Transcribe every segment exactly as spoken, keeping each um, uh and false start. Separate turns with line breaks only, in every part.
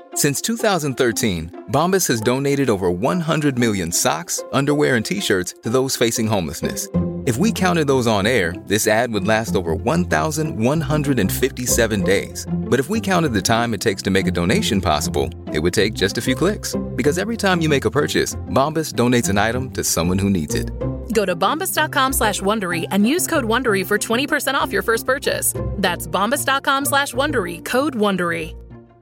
Since two thousand thirteen, Bombas has donated over one hundred million socks, underwear, and T-shirts to those facing homelessness. If we counted those on air, this ad would last over one thousand one hundred fifty-seven days. But if we counted the time it takes to make a donation possible, it would take just a few clicks. Because every time you make a purchase, Bombas donates an item to someone who needs it.
Go to bombas.com slash Wondery and use code Wondery for twenty percent off your first purchase. That's bombas.com slash Wondery, code Wondery.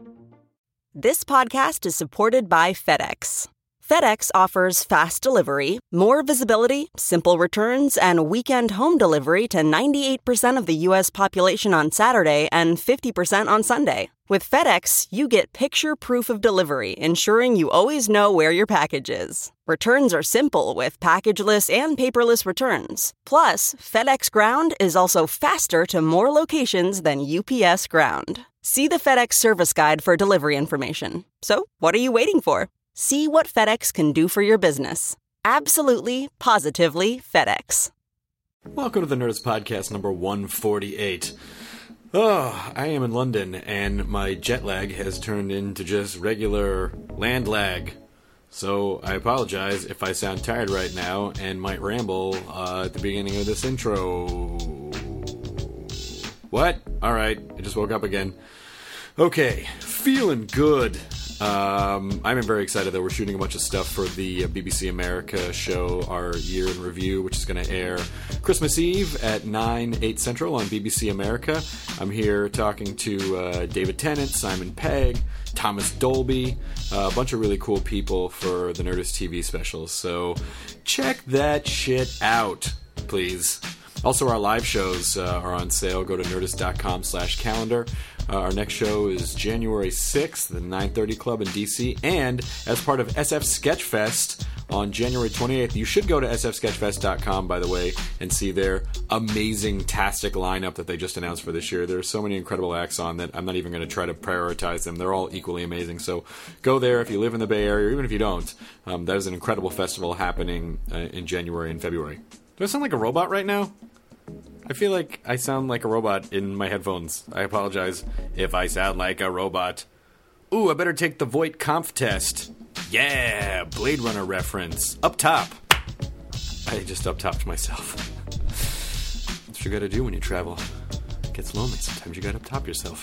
This podcast is supported by FedEx. FedEx offers fast delivery, more visibility, simple returns, and weekend home delivery to ninety-eight percent of the U S population on Saturday and fifty percent on Sunday. With FedEx, you get picture proof of delivery, ensuring you always know where your package is. Returns are simple with packageless and paperless returns. Plus, FedEx Ground is also faster to more locations than U P S Ground. See the FedEx service guide for delivery information. So, what are you waiting for? See what FedEx can do for your business. Absolutely, positively FedEx.
Welcome to the Nerdist Podcast number one forty-eight. Oh, I am in London, and my jet lag has turned into just regular land lag. So I apologize if I sound tired right now and might ramble uh, at the beginning of this intro. What? Alright, I just woke up again. Okay, feeling good. Um, I'm very excited that we're shooting a bunch of stuff for the uh, B B C America show, our year in review, which is going to air Christmas Eve at nine, eight Central on B B C America. I'm here talking to uh, David Tennant, Simon Pegg, Thomas Dolby, uh, a bunch of really cool people for the Nerdist T V specials. So check that shit out, please. Also, our live shows uh, are on sale. Go to nerdist.com slash calendar. Uh, our next show is January sixth, the nine thirty Club in D C. And as part of S F Sketchfest on January twenty-eighth, you should go to s f sketchfest dot com, by the way, and see their amazing-tastic lineup that they just announced for this year. There are so many incredible acts on that I'm not even going to try to prioritize them. They're all equally amazing. So go there if you live in the Bay Area, or even if you don't. Um, that is an incredible festival happening uh, in January and February. Do I sound like a robot right now? I feel like I sound like a robot in my headphones. I apologize if I sound like a robot. Ooh, I better take the Voight Conf test. Yeah, Blade Runner reference. Up top. I just up-topped myself. That's what you gotta do when you travel. It gets lonely. Sometimes you gotta up-top yourself.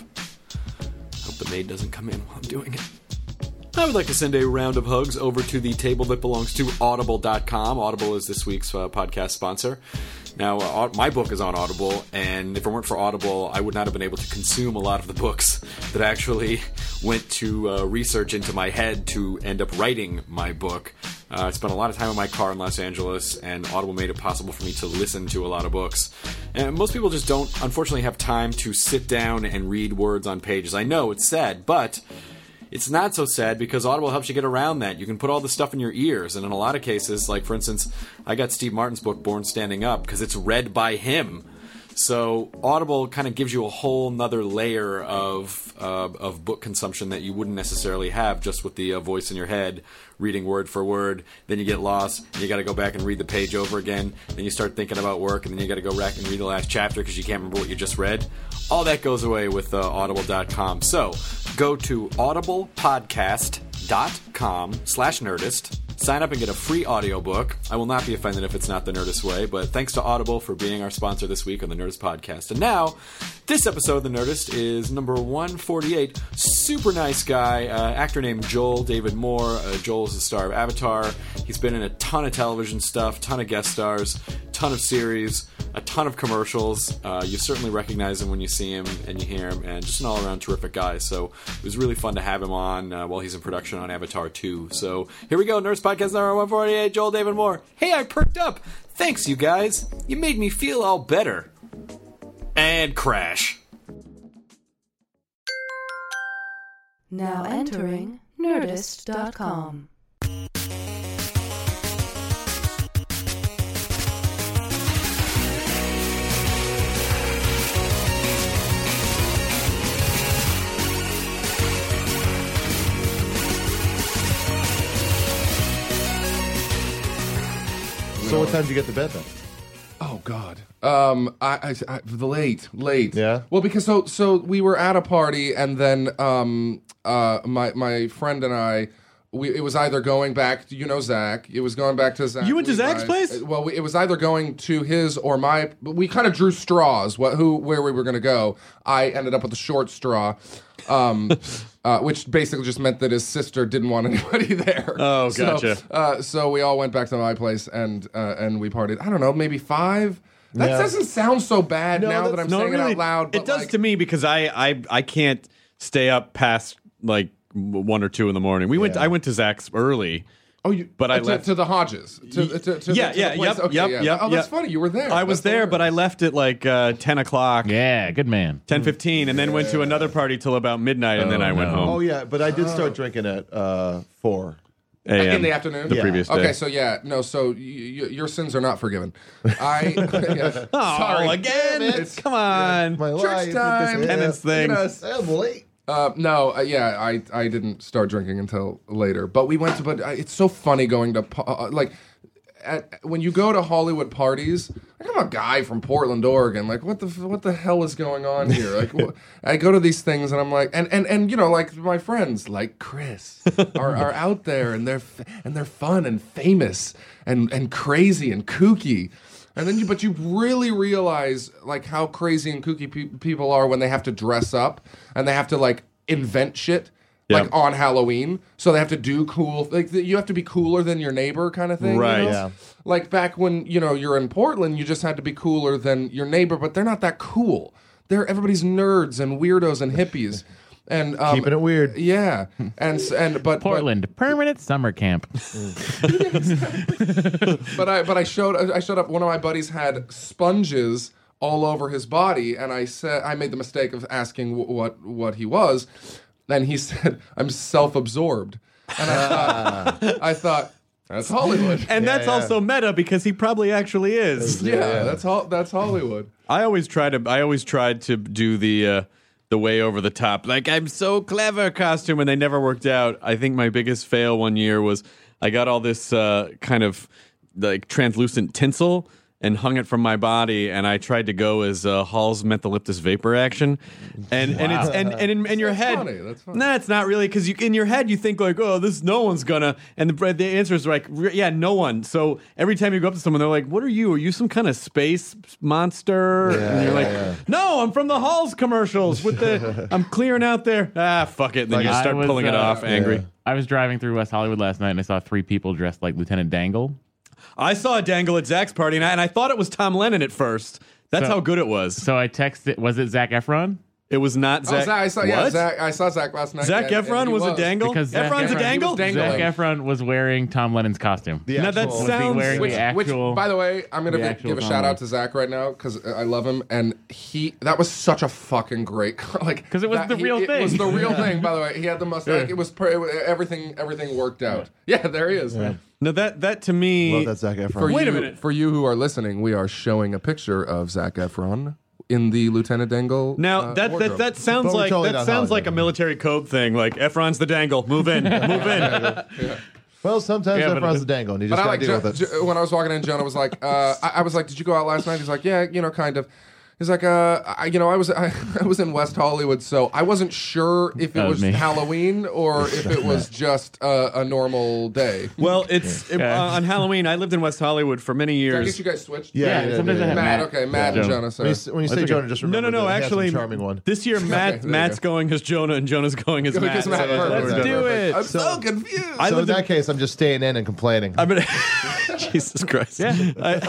Hope the maid doesn't come in while I'm doing it. I would like to send a round of hugs over to the table that belongs to audible dot com. Audible is this week's uh, podcast sponsor. Now, uh, my book is on Audible, and if it weren't for Audible, I would not have been able to consume a lot of the books that actually went to uh, research into my head to end up writing my book. Uh, I spent a lot of time in my car in Los Angeles, and Audible made it possible for me to listen to a lot of books. And most people just don't, unfortunately, have time to sit down and read words on pages. I know, it's sad, but it's not so sad because Audible helps you get around that. You can put all the stuff in your ears, and in a lot of cases, like for instance, I got Steve Martin's book, Born Standing Up, because it's read by him. So Audible kind of gives you a whole nother layer of uh, of book consumption that you wouldn't necessarily have just with the uh, voice in your head, reading word for word. Then you get lost, and you got to go back and read the page over again. Then you start thinking about work, and then you got to go back and read the last chapter because you can't remember what you just read. All that goes away with uh, audible dot com. So go to audiblepodcast.com slash nerdist. Sign up and get a free audiobook. I will not be offended if it's not the Nerdist way, but thanks to Audible for being our sponsor this week on the Nerdist Podcast. And now, this episode of the Nerdist is number one forty-eight. Super nice guy, uh, actor named Joel David Moore. Uh, Joel is the star of Avatar. He's been in a ton of television stuff, ton of guest stars, ton of series, a ton of commercials. Uh, you certainly recognize him when you see him and you hear him, and just an all-around terrific guy. So it was really fun to have him on uh, while he's in production on Avatar two. So here we go, Nerdist Podcast number one forty-eight, Joel David Moore. Hey, I perked up. Thanks, you guys. You made me feel all better. And crash.
Now entering nerdist dot com.
So what time did you get to bed then?
Oh,
God. Um, I, I, I late, late.
Yeah?
Well, because so so we were at a party, and then um, uh, my my friend and I. We, it was either going back to, you know, Zach. It was going back to Zach.
You went to
Levi's.
Zach's place?
Well, we, it was either going to his or my. We kind of drew straws. What, who, where we were going to go. I ended up with the short straw, um, uh, which basically just meant that his sister didn't want anybody there.
Oh,
So,
gotcha.
uh, so we all went back to my place and uh, and we partied. I don't know, maybe five. That
Yeah.
doesn't sound so bad
No,
now that
that's-
I'm
No,
saying
it really,
it out loud. But
it does
like,
to me because I, I I can't stay up past like one or two in the morning. We went.
Yeah.
I went to Zach's early.
Oh, you,
But I
to,
left-
to the Hodges. To, to, to,
Yeah,
to
yeah,
the place.
yep,
Okay,
yep,
yeah.
yep,
Oh, that's
yep.
funny. You were there.
I was
That's
there, but I
hilarious.
left at like uh, ten o'clock,
Yeah, good man.
ten fifteen, and then went to another party till about midnight, and then I went
no.
home.
Oh yeah, but I did start drinking at uh, four.
A M.
In the afternoon?
The
Yeah.
previous day.
Okay, so yeah, no, so y- y- your sins are not forgiven. I yeah.
Oh,
sorry
again?
It's
Come on.
My
church
life.
time.
Yeah.
Penance thing.
Look at us.
I'm late.
Uh, no, uh, yeah, I I didn't start drinking until later. But we went to, but uh, it's so funny going to pa- uh, like. At, when you go to Hollywood parties, like I'm a guy from Portland, Oregon. Like, what the what the hell is going on here? Like, wh- I go to these things and I'm like, and and, and you know, like my friends, like Chris, are, are out there and they're f- and they're fun and famous and and crazy and kooky. And then you, but you really realize like how crazy and kooky pe- people are when they have to dress up and they have to like invent shit. Like
Yep.
on Halloween, so they have to do cool. Like you have to be cooler than your neighbor, kind of thing.
Right.
You know?
Yeah.
Like back when you know you're in Portland, you just had to be cooler than your neighbor, but they're not that cool. They're everybody's nerds and weirdos and hippies, and um,
Keeping it weird.
Yeah, and s- and but
Portland, permanent summer camp.
But, but I but I showed I showed up. One of my buddies had sponges all over his body, and I said I made the mistake of asking w- what what he was. Then he said, "I'm self-absorbed," and I thought, I thought that's Hollywood.
And that's
yeah.
also meta because he probably actually is.
Yeah, that's ho- that's Hollywood.
I always try to. I always tried to do the uh, the way over the top, like I'm so clever costume, and they never worked out. I think my biggest fail one year was I got all this uh, kind of like translucent tinsel and hung it from my body, and I tried to go as uh, Hall's mentholyptus vapor action, and and it's and and in, in your
That's
head,
funny, that's funny.
nah, it's not really because you in your head you think like, oh, this no one's gonna, and the the answer is like, yeah, no one. So every time you go up to someone, they're like, what are you? Are you some kind of space monster? and you're like, no, I'm from the Hall's commercials with the, I'm clearing out there. Ah, fuck it. And then
Like,
you
I
start
was,
pulling it
uh,
off, angry.
yeah.
I was driving through West Hollywood last night and I saw three people dressed like Lieutenant Dangle.
I saw a dangle at Zach's party, and I, and I thought it was Tom Lennon at first. That's
So-
how good it was.
So I texted, was it Zac Efron?
It was not
Oh,
Zach.
Zach, I saw,
what?
yeah, Zach, I saw Zach last night.
Zac
and- and
Efron
he
was, a dangle?
Because Zac
Efron's a
Efron-
dangle?
He was dangling.
Zac Efron was wearing Tom Lennon's costume.
The
Now that
actual-
Was he
sounds-
wearing
Which,
the
which,
actual?
by the way, I'm gonna
the
give
actual
give a
Tom
shout out
Lennon.
to Zach right now because I love him, and he that was such a fucking great like
'Cause it was
that-
the
he-
real
it
thing.
was the real thing. By the way, he had the mustache. Like, it was per, it, was- everything everything worked out. Yeah, there he is.
No, that, that to me...
Love that Zac Efron.
For
Wait
you,
a minute.
For you who are listening, we are showing a picture of Zac Efron in the Lieutenant Dangle.
Now
uh,
that, that
wardrobe.
that sounds
But we're
like
totally
that
not
sounds like a
Hollywood.
military code thing. Like Efron's the dangle, move in, move in.
Well, sometimes
Yeah, but
Efron's
it-
the dangle, and you
But
just
I
gotta
like
deal
Jo-
with it.
Jo- when I was walking in, Jonah was like, uh, I, I was like, "Did you go out last night?" He's like, "Yeah, you know, kind of." He's like, uh, I, you know, I was I, I was in West Hollywood, so I wasn't sure if it
That was
was
me.
Halloween or if it was just uh, a normal day.
Well, it's it, uh, on Halloween. I lived in West Hollywood for many
I
years.
guess you guys switched.
Yeah,
Yeah,
yeah,
sometimes
yeah,
I have
yeah.
Matt,
Matt.
okay, Matt and
Yeah.
Jonah.
When
Sorry.
you, s- when you say
okay.
Jonah, just
No,
remember
no, no.
the handsome,
Actually,
charming one.
this year Matt
there you
Matt's
go.
going as Jonah and Jonah's going as Matt.
Because Matt,
So
perfect,
let's do
perfect.
it.
I'm so confused.
I
So in
lived in-
that case, I'm just staying in and complaining.
I'm gonna, Jesus Christ.
Yeah.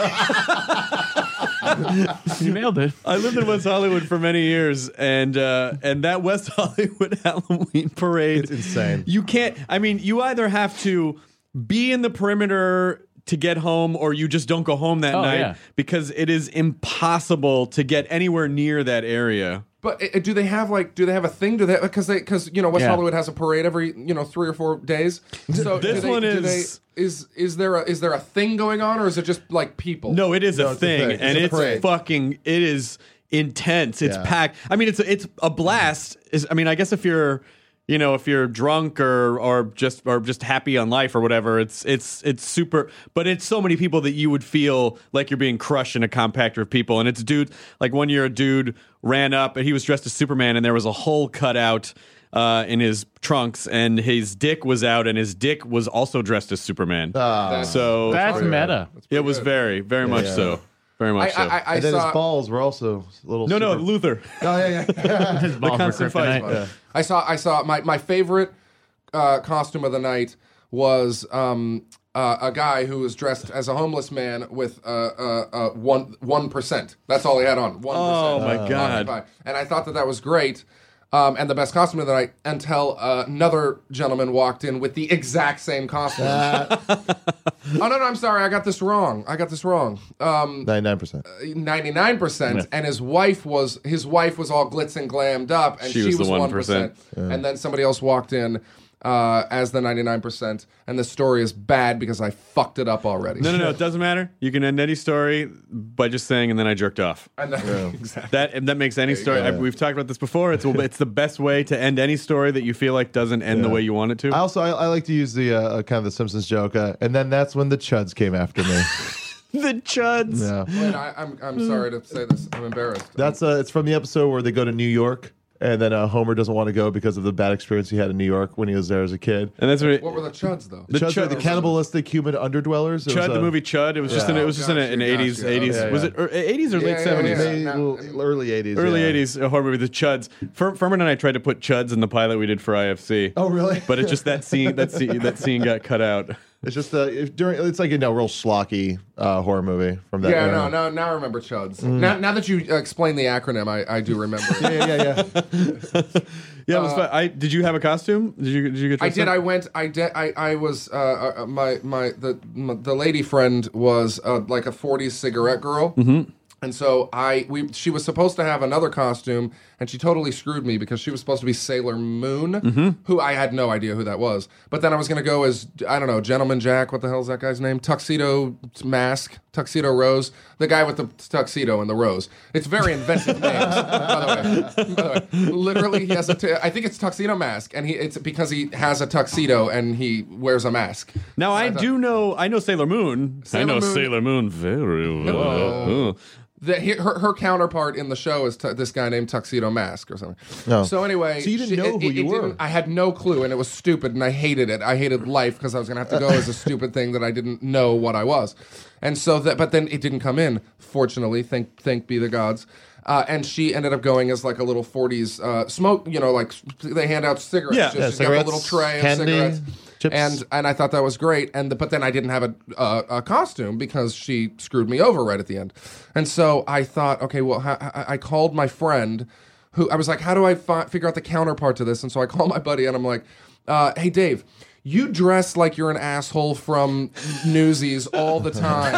I,
You nailed it.
I lived in West Hollywood for many years, and uh, and that West Hollywood Halloween parade,
It's insane.
You can't. I mean, you either have to be in the perimeter to get home, or you just don't go home that
Oh,
night
yeah.
because it is impossible to get anywhere near that area.
But uh, do they have like? Do they have a thing? Do they? Because they because you know West
Yeah.
Hollywood has a parade every you know three or four days. So
This
do they,
one
do
is-
They, is is there a is there a thing going on, or is it just like people?
No, it is
No,
a
it's a
thing,
thing. It's
and
a
it's
parade.
fucking. It is intense. It's
Yeah.
packed. I mean, it's a, it's a blast. Is I mean, I guess if you're you know, if you're drunk or or just or just happy on life or whatever, it's it's it's super. But it's so many people that you would feel like you're being crushed in a compactor of people. And it's dude like one year a dude ran up and he was dressed as Superman and there was a hole cut out uh, in his trunks and his dick was out and his dick was also dressed as Superman.
Ah.
so
That's meta.
it was
good.
very very much
yeah.
so. Very much
I,
so.
I, I, I
and then
saw,
his balls were also little.
no, no,
super-
Luther.
Oh yeah, yeah.
His balls were
constant fight.
kryptonite.
Yeah.
I saw. I saw. My my favorite uh, costume of the night was um, uh, a guy who was dressed as a homeless man with uh, uh, uh, one one percent. That's all he had on. One
Oh,
percent.
my God.
And I thought that that was great. Um, and the best costume of the night until uh, another gentleman walked in with the exact same costume. oh no, no, I'm sorry, I got this wrong. I got this wrong. Um,
ninety-nine percent.
ninety-nine percent, and his wife was his wife was all glitz and glammed up, and
She
she,
was the
was
one
one percent. And then somebody else walked in uh, as the ninety-nine percent, and the story is bad because I fucked it up already.
No, no, no. It doesn't matter. You can end any story by just saying, and then I jerked off.
And then, exactly.
That and that makes any story. I, we've talked about this before. It's it's the best way to end any story that you feel like doesn't end the way you want it to.
I also I, I like to use the uh, kind of the Simpsons joke, uh, and then that's when the chuds came after me.
the chuds.
Yeah,
Wait, I, I'm I'm sorry to say this. I'm embarrassed.
that's uh, it's from the episode where they go to New York, and then uh, Homer doesn't want to go because of the bad experience he had in New York when he was there as a kid.
And that's what. It,
What were the chuds though?
The,
The
chuds are
Chud-
the cannibalistic human underdwellers. It
Chud,
was,
the
uh,
movie Chud. It was just
yeah.
in it was just in, a, in
Gotcha,
eighties,
gotcha.
eighties.
Yeah,
Was
yeah.
it er, eighties or
Yeah,
late
yeah,
seventies?
yeah.
Maybe,
Now-
well, early eighties.
Early
yeah.
eighties a horror movie, The Chuds. Fer- Furman and I tried to put Chuds in the pilot we did for I F C.
Oh, really?
But it just that scene that scene that scene got cut out.
It's just uh, if during. It's like a you know, real schlocky uh, horror movie from that.
Yeah,
era.
no, no. Now I remember chuds. Now, now that you uh, explained the acronym, I, I do remember.
Yeah, yeah, yeah.
Yeah, it was fun. I did you have a costume? Did you did you get
I
dressed
did.
up?
I went. I did. I. I was. Uh, uh, my. My. The. My, the lady friend was uh, like a forties cigarette girl. Mm-hmm. And so I. We. She was supposed to have another costume, and she totally screwed me because she was supposed to be Sailor Moon,
Mm-hmm.
who I had no idea who that was. But then I was going to go as I don't know, Gentleman Jack. What the hell's that guy's name? Tuxedo Mask. Tuxedo Rose. The guy with the tuxedo and the rose. It's very inventive names. By the way. By the way. Literally, he has a. T- I think it's Tuxedo Mask, and he. It's because he has a tuxedo and he wears a mask.
Now I
thought-
do know. I know Sailor Moon. I
Sailor
know
Moon-
Sailor Moon very well.
Hello. The, he- her, her counterpart in the show is tu- this guy named Tuxedo Mask or something.
No.
So anyway,
So you didn't
she-
know
it-
who
it-
you
it
were.
didn't- I had no clue, and it was stupid, and I hated it. I hated life because I was going to have to go as a stupid thing that I didn't know what I was, and so that. But then it didn't come in. Fortunately, thank thank be the gods. Uh, and she ended up going as like a little forties uh, smoke. You know, like they hand out cigarettes.
Yeah.
Just-
Yeah,
she's got a little
cigarettes,
tray of
candy,
cigarettes.
chips.
And and I thought that was great. And the, but then I didn't have a, a a costume because she screwed me over right at the end. And so I thought, okay, well, ha- I, I called my friend, who I was like, how do I fi- figure out the counterpart to this? And so I called my buddy, and I'm like, uh, hey Dave, you dress like you're an asshole from Newsies all the time.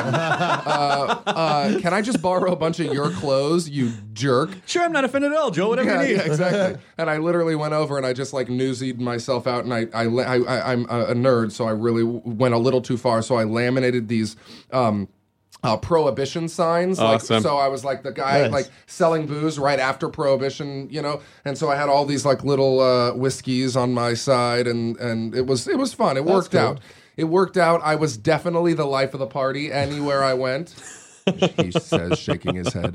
Uh, uh, can I just borrow a bunch of your clothes, you jerk?
Sure, I'm not offended at all, Joe. Whatever
Yeah,
you need.
yeah, exactly. And I literally went over and I just like newsied myself out, and I, I, I, I I'm a nerd, so I really w- went a little too far. So I laminated these. Um, uh, prohibition signs.
Awesome.
Like, so I was like the guy
Nice.
like selling booze right after prohibition, you know. And so I had all these like little uh, whiskeys on my side, and and it was it was fun. It worked
cool.
out. It worked out. I was definitely the life of the party anywhere I went. He says, shaking his head.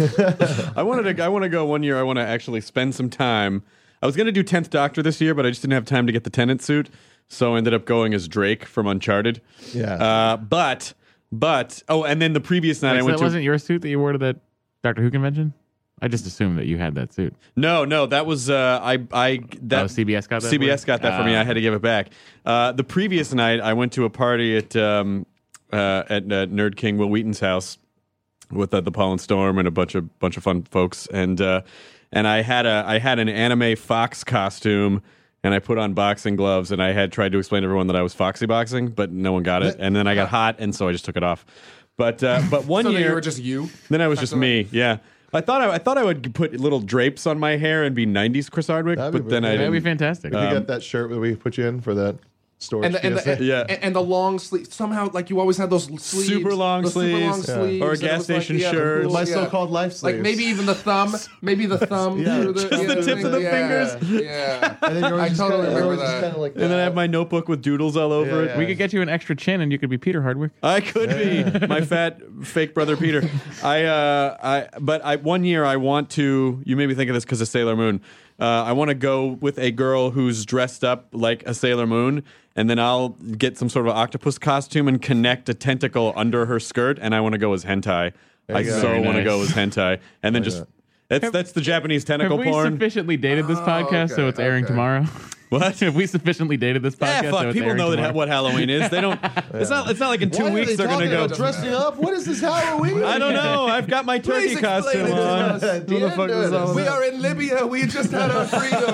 I wanted to. I want to go one year. I want to actually spend some time. I was going to do tenth Doctor this year, but I just didn't have time to get the tenant suit, so I ended up going as Drake from Uncharted.
Yeah.
Uh, but but oh, and then the previous night
Wait,
I
so
went
that
to.
wasn't your suit that you wore to that Doctor Who convention? I just assumed that you had that suit.
No, no, that was uh, I. I that
Oh, C B S got that
C B S
for you?
got that for me.
Ah.
I had to give it back. Uh, the previous night, I went to a party at um, uh, at uh, Nerd King Will Wheaton's house with uh, the Pollen Storm and a bunch of bunch of fun folks, and uh, and I had a I had an anime Fox costume. And I put on boxing gloves, and I had tried to explain to everyone that I was Foxy boxing, but no one got it. And then I got hot, and so I just took it off. But uh, but one
So then
year,
you were just you?
then I was just me. Yeah, I thought I, I thought I would put little drapes on my hair and be nineties Chris Hardwick,
That'd be
but then I
pretty-
That'd be
didn't.
fantastic.
Did you get that shirt that we put you in for that? storage.
And the, and,
P S A.
the,
Yeah.
and, and the long sleeve. Somehow, like you always had those sleeves,
Super long
those super long
sleeves.
Yeah.
sleeves,
Or a
and it
gas
was like,
station
yeah, the
shirt.
cool-
My
yeah.
so-called life sleeves.
Like maybe even the thumb, maybe the thumb
Yeah.
through the,
Just
yeah,
the tips of the
yeah,
fingers.
Yeah,
And then yours
I
is
totally
kinda,
remember
yours is
that.
kinda like
And then I have my notebook with doodles all over
Yeah,
it.
yeah.
We could get you an extra chin, and you could be Peter Hardwick.
I could be my fat fake brother Peter. I, uh, I, but I one year I want to. You made me think of this because of Sailor Moon. Uh, I want to go with a girl who's dressed up like a Sailor Moon, and then I'll get some sort of octopus costume and connect a tentacle under her skirt, and I want to go as hentai. I
you go.
so
Very
want to
nice.
go as hentai, and then
Like
just
that.
that's that's the Japanese
Have
tentacle
we
porn.
sufficiently dated this podcast so
okay,
it's airing
okay.
tomorrow?
What?
Have we sufficiently dated this podcast?
Yeah,
so
fuck.
it's
People
airing
know that
tomorrow?
what Halloween is. They don't. It's not. It's not like in two
Why are
weeks
they
they're gonna
talking
go.
about dressing up? What is this Halloween?
I don't know. I've got my turkey
Please explain
costume
it to
on.
us.
What the fuck is all
We
that?
are in Libya. We just had our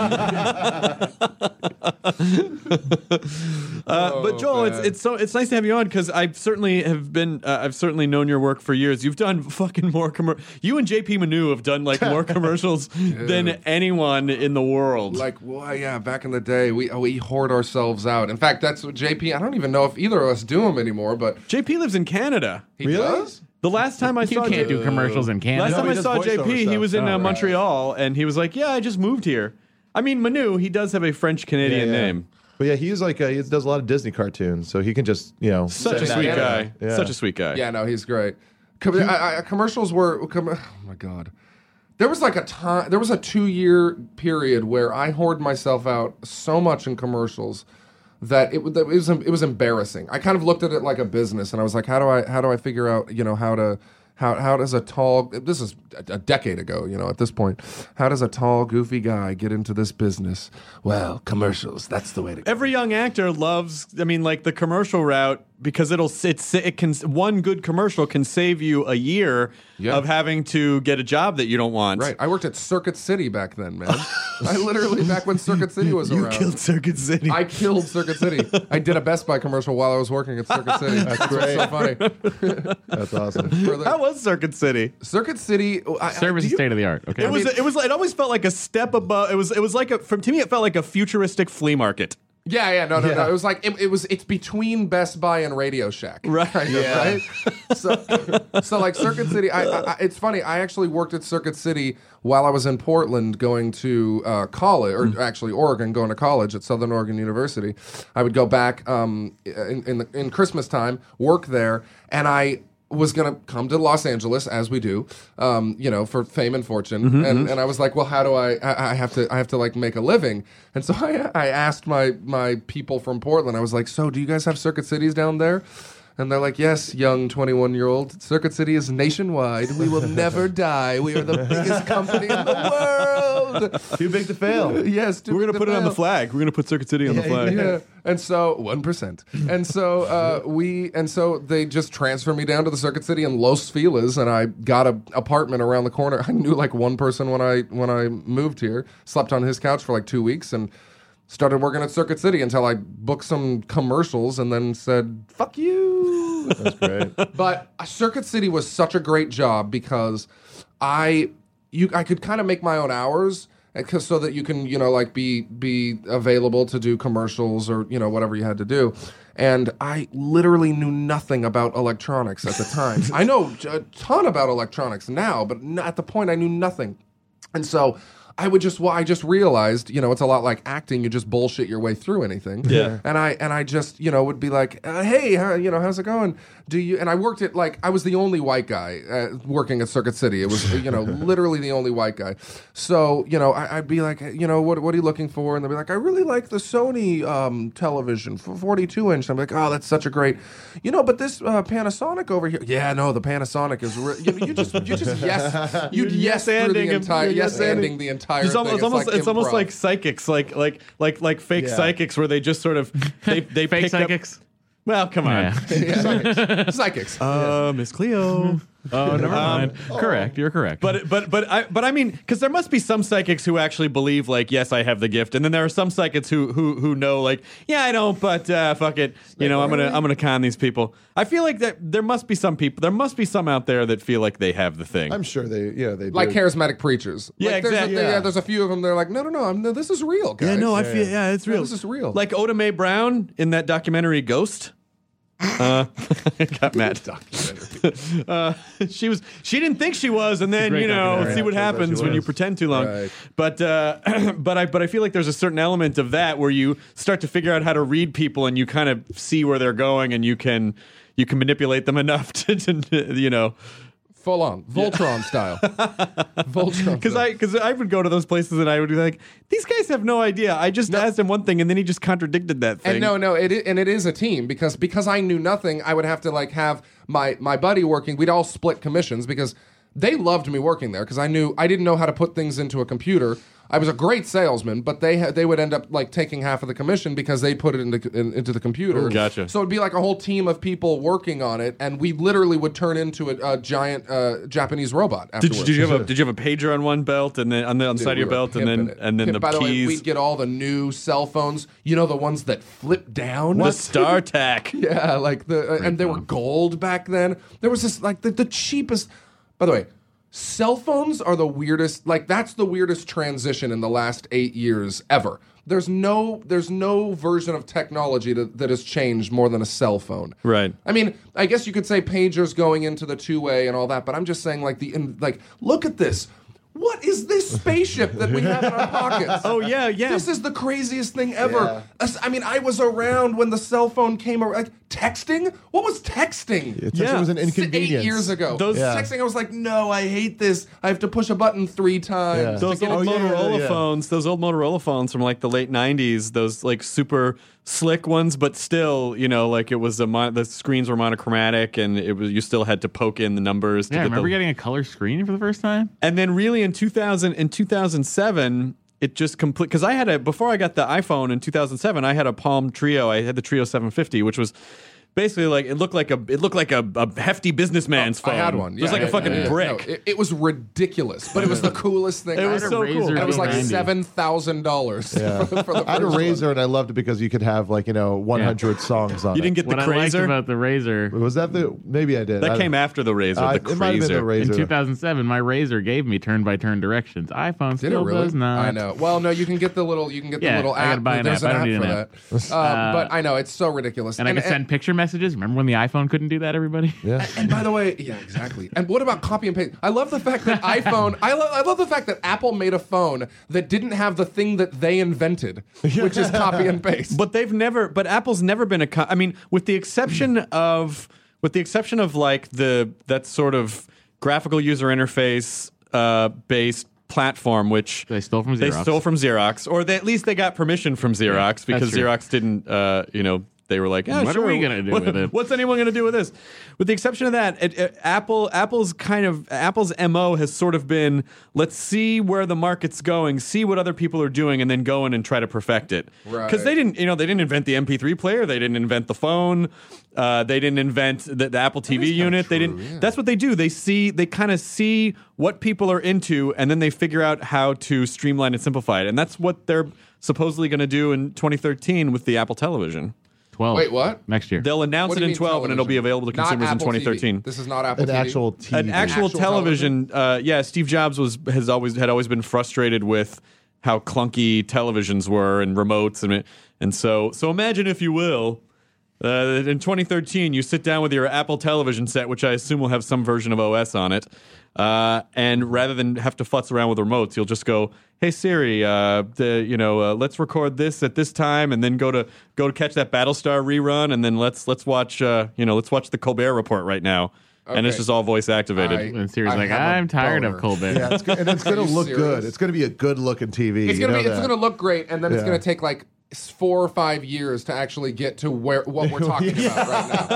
freedom.
Uh, but Joel, it's it's so it's nice to have you on because I certainly have been uh, I've certainly known your work for years. You've done fucking more commer- You and J P Manu have done like more commercials than anyone in the world.
Like, well, yeah, back in the day, we we hoard ourselves out. In fact, that's what J P. I don't even know if either of us do them anymore, but
J P lives in Canada.
he does.
The last time I
You
saw
can't
J-
do commercials in Canada.
last
No,
time
he
I
does
saw J
voiceover
P, he
stuff.
was in
Oh,
uh,
right.
Montreal, and he was like, "Yeah, I just moved here." I mean, Manu, he does have a French Canadian
Yeah, yeah.
name.
But yeah, he's like uh, he does a lot of Disney cartoons, so he can just you know.
Such a
Send that
sweet
in.
guy.
Yeah.
Such a sweet guy.
Yeah, no, he's great. Com- I, I, commercials were. Com- oh my god, there was like a time. There was a two-year period where I hoard myself out so much in commercials that it, that it was it was embarrassing. I kind of looked at it like a business, and I was like, how do I how do I figure out you know how to how how does a tall this is a, a decade ago you know at this point how does a tall goofy guy get into this business? Well, commercials. That's the way to go.
Every young actor loves, I mean, like the commercial route because it'll it's it can one good commercial can save you a year
Yeah.
of having to get a job that you don't want.
Right. I worked at Circuit City back then, man. I literally back when Circuit City was
You
around.
killed Circuit City.
I killed Circuit City. I did a Best Buy commercial while I was working at Circuit City. That's
great.
so funny.
That's awesome.
For the-
How was Circuit City?
Circuit City. I,
Service
I,
is
do you-
state of the art. Okay.
It was. It was. It always felt like a step above. It was. It was like a. From to me, it felt like a futuristic flea market.
Yeah, yeah, no, no,
Yeah.
no. It was like it, it was. It's between Best Buy and Radio Shack,
Right.
kind of,
Yeah.
right? So, so like Circuit City. I, I, I, it's funny. I actually worked at Circuit City while I was in Portland, going to uh, college, or actually Oregon, going to college at Southern Oregon University. I would go back um, in in, the, in Christmas time, work there, and I was gonna come to Los Angeles as we do, um, you know, for fame and fortune. and, and I was like, well, how do I, I? I have to. I have to like make a living. And so I, I asked my my people from Portland. I was like, so do you guys have Circuit Cities down there? And they're like, yes, young twenty-one-year-old. Circuit City is nationwide. We will never die. We are the biggest company in the world.
Too big to fail.
Yes,
We're gonna put it on the flag. We're gonna put Circuit City on the flag.
Yeah, and so one percent, and so uh, we, and so they just transferred me down to the Circuit City in Los Feliz, and I got a apartment around the corner. I knew like one person when I when I moved here, slept on his couch for like two weeks, and started working at Circuit City until I booked some commercials, and then said "fuck you."
That's great.
But uh, Circuit City was such a great job because I you I could kind of make my own hours. Because so that you can, you know, like be be available to do commercials or, you know, whatever you had to do. And I literally knew nothing about electronics at the time. I know a ton about electronics now, but n- at the point I knew nothing. And so I would just, well, I just realized, you know, it's a lot like acting. You just bullshit your way through anything.
Yeah.
And I and I just, you know, would be like, uh, hey, how, you know, how's it going? Do you? And I worked at like I was the only white guy uh, working at Circuit City. It was, you know, literally the only white guy. So, you know, I, I'd be like, you know, what what are you looking for? And they'd be like, I really like the Sony um, television for forty-two inch. I'm like, oh, that's such a great, you know, but this uh, Panasonic over here, yeah, no, the Panasonic is, re- you, you just you just yes, you
You're
yes through the
yes-anding him.
entire
You're
yes
yes-anding.
ending the entire
It's
thing.
almost,
It's
almost,
like
it's almost
improv.
like psychics, like like like like fake
Yeah.
psychics, where they just sort of they they
Fake
pick
psychics.
Up, well, come on,
Yeah.
Yeah, psychics. Psychics.
uh, Miss Cleo.
Oh, never mind. Correct. You're correct.
But but but I but I mean, because there must be some psychics who actually believe, like, yes, I have the gift, and then there are some psychics who who who know, like, yeah, I don't, but uh, fuck it, you know, I'm gonna I'm gonna con these people. I feel like that there must be some people, there must be some out there that feel like they have the thing.
I'm sure they, yeah, they do.
Like charismatic preachers.
Yeah,
like there's
exactly.
A,
Yeah.
yeah, there's a few of them. They're like, no, no, no, I'm, no this is real, guys.
yeah, no, I
Yeah,
feel
yeah.
yeah, it's
No,
real.
this is real.
Like Oda Mae Brown in that documentary Ghost. Uh, got mad. uh, she was. She didn't think she was, and then
great
you know,
documentary.
see what
Yeah, turns out
happens
she
when you
was.
pretend too long.
Right.
But uh, but I but I feel like there's a certain element of that where you start to figure out how to read people, and you kind of see where they're going, and you can you can manipulate them enough to, to you know.
Full on. Voltron style. Voltron
Because
style.
I because I would go to those places and I would be like, these guys have no idea. I just asked him one thing and then he just contradicted that thing.
And no, no, it i- and it is a team because because I knew nothing, I would have to like have my my buddy working. We'd all split commissions because they loved me working there because I knew I didn't know how to put things into a computer. I was a great salesman, but they ha- they would end up like taking half of the commission because they put it into in, into the computer.
Ooh, gotcha.
So it'd be like a whole team of people working on it, and we literally would turn into a, a giant uh, Japanese robot.
Did
Afterwards.
you, did you have a did you have a pager on one belt and then on the on the side of your
We were
belt and then
pimping it.
and then
Pimp-
the
By the way,
keys,
we'd get all the new cell phones. You know, the ones that flip down.
the StarTAC.
Yeah, like the uh, and they were gold back then. There was this like the, the cheapest. By the way, cell phones are the weirdest. Like that's the weirdest transition in the last eight years ever. There's no there's no version of technology that, that has changed more than a cell phone.
Right.
I mean, I guess you could say pagers going into the two way and all that, but I'm just saying like the in, like look at this. What is this spaceship that we have in our pockets?
Oh yeah, yeah.
This is the craziest thing ever. As- I mean, I was around when the cell phone came around. Like, texting? What was texting?
It
Yeah.
was an
S-
inconvenience.
Eight years ago.
Those-
Yeah.
Texting, I was like, no, I hate this. I have to push a button three times.
Yeah.
to
Those
get
old
it-
Oh, yeah,
Motorola
yeah, yeah.
phones, those old Motorola phones from like the late nineties, those like super slick ones, but still, you know, like it was a mon- the screens were monochromatic, and it was you still had to poke in the numbers. To
Yeah, I
get
remember
the,
getting a color screen for the first time.
and then really in two thousand in two thousand seven. It just complete because I had a before I got the iPhone in two thousand seven. I had a Palm Trio. I had the Trio seven fifty, which was basically like it looked like a it looked like a, a hefty businessman's phone.
I had one.
It was
Yeah,
like a
yeah,
fucking
yeah, yeah.
brick.
No, it, it was ridiculous, but it was the coolest thing.
It
I
was
had a
so
Razor
cool.
And it was like
ninety.
seven thousand dollars
Yeah.
for, for the
I had a
first one.
Razor and I loved it because you could have like you know one hundred songs on
You
it.
didn't get
What
the
I liked
Crazer.
about the Razor
Was that the? Maybe I did.
That
I,
came after the Razor,
I,
the
it might have been the
Crazer.
Razor.
in two thousand seven, my Razor gave me turn-by-turn directions. iPhone
Did
still
it really?
does not.
I know. Well, no, you can get the little. You can get
Yeah,
the little
I gotta
app.
buy an
There's
app. I
an
don't need
for
an app.
that. Uh, but I know it's so ridiculous.
And I can send picture messages. Remember when the iPhone couldn't do that, everybody?
Yeah.
And by the way, yeah, exactly. And what about copy and paste? I love the fact that iPhone. I love. I love the fact that Apple made a phone that didn't have the thing that they invented, which is copy and paste.
But they've never. But Apple's never been a. Co- I mean, with the exception of, with the exception of like the that sort of graphical user interface uh, based platform, which
They stole from
they
Xerox.
stole from Xerox, or they, at least they got permission from Xerox because
true.
Xerox didn't. Uh, you know. They were like, "Yeah,
What are
sure.
we gonna do
what-
with it?"
What's anyone going to do with this?" With the exception of that, it, it- Apple, Apple's kind of Apple's M O has sort of been, let's see where the market's going, see what other people are doing, and then go in and try to perfect it.
Right.
Because they didn't, you know, they didn't invent the M P three player, they didn't invent the phone, uh, they didn't invent the, the Apple T V unit. They didn't.
yeah.
That's what they do. They see, they kind of see what people are into, and then they figure out how to streamline and simplify it. And that's what they're supposedly going to do in twenty thirteen with the Apple Television.
twelve.
Wait, what?
Next year.
They'll announce
What
it
do you
in
mean
twelve, and it'll be
television?
available to
Not
consumers in
Apple
twenty
T V.
thirteen.
This is not Apple
An
T V.
actual T V.
An actual,
Actual
television. Uh, yeah, Steve Jobs was has always had always been frustrated with how clunky televisions were and remotes, and and so so imagine, if you will, uh, in twenty thirteen, you sit down with your Apple television set, which I assume will have some version of O S on it, uh, and rather than have to futz around with remotes, you'll just go, "Hey Siri, uh, the, you know, uh, let's record this at this time, and then go to go to catch that Battlestar rerun, and then let's let's watch, uh, you know, let's watch the Colbert Report right now." And it's
Okay.
just all voice activated.
I-
And Siri's
I
like,
have a
I'm tired
boner.
of Colbert.
Yeah, it's good, and it's going
Are
to
you
look
serious?
good. It's going to be a good looking T V.
It's
you
gonna
know
be. It's
that.
gonna look great, and then it's
Yeah.
gonna take like s- four or five years to actually get to where what we're talking about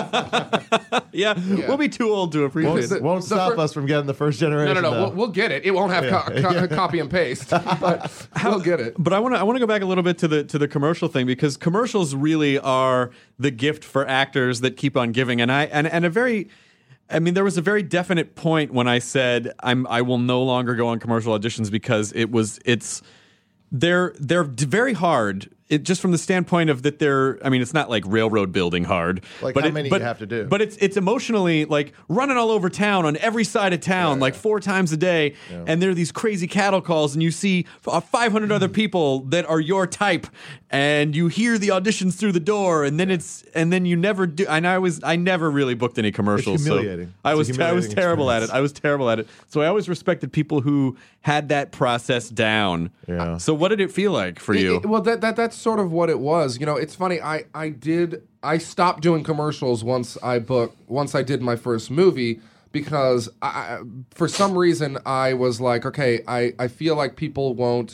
right now.
yeah, we'll be too old to appreciate
Won't,
it.
the-
won't
the
stop
fir-
us from getting the first
No,
generation.
no, no.
though.
We'll, we'll get it. It won't have co- co- copy and paste, but we'll get it.
But I want to I want to go back a little bit to the to the commercial thing, because commercials really are the gift for actors that keep on giving, and I and and a very I mean, there was a very definite point when I said I'm I will no longer go on commercial auditions because it was it's they're they're very hard. It just from the standpoint of that they're, I mean, it's not like railroad building hard.
Like
but
how
it,
many
but,
you have to do.
But it's it's emotionally like running all over town on every side of town,
Yeah,
like
yeah.
four times a day.
Yeah.
And there are these crazy cattle calls, and you see uh, five hundred other people that are your type, and you hear the auditions through the door, and then it's and then you never do. And I was I never really booked any commercials. So
humiliating.
I
It's a
was I was
humiliating
terrible at it.
experience.
I was terrible at it. So I always respected people who had that process down.
Yeah.
So what did it feel like for
It-
you?
it- well, that, that that's sort of what it was. You know, it's funny. I, I did I stopped doing commercials once I booked once I did my first movie because I, for some reason I was like, okay, I, I feel like people won't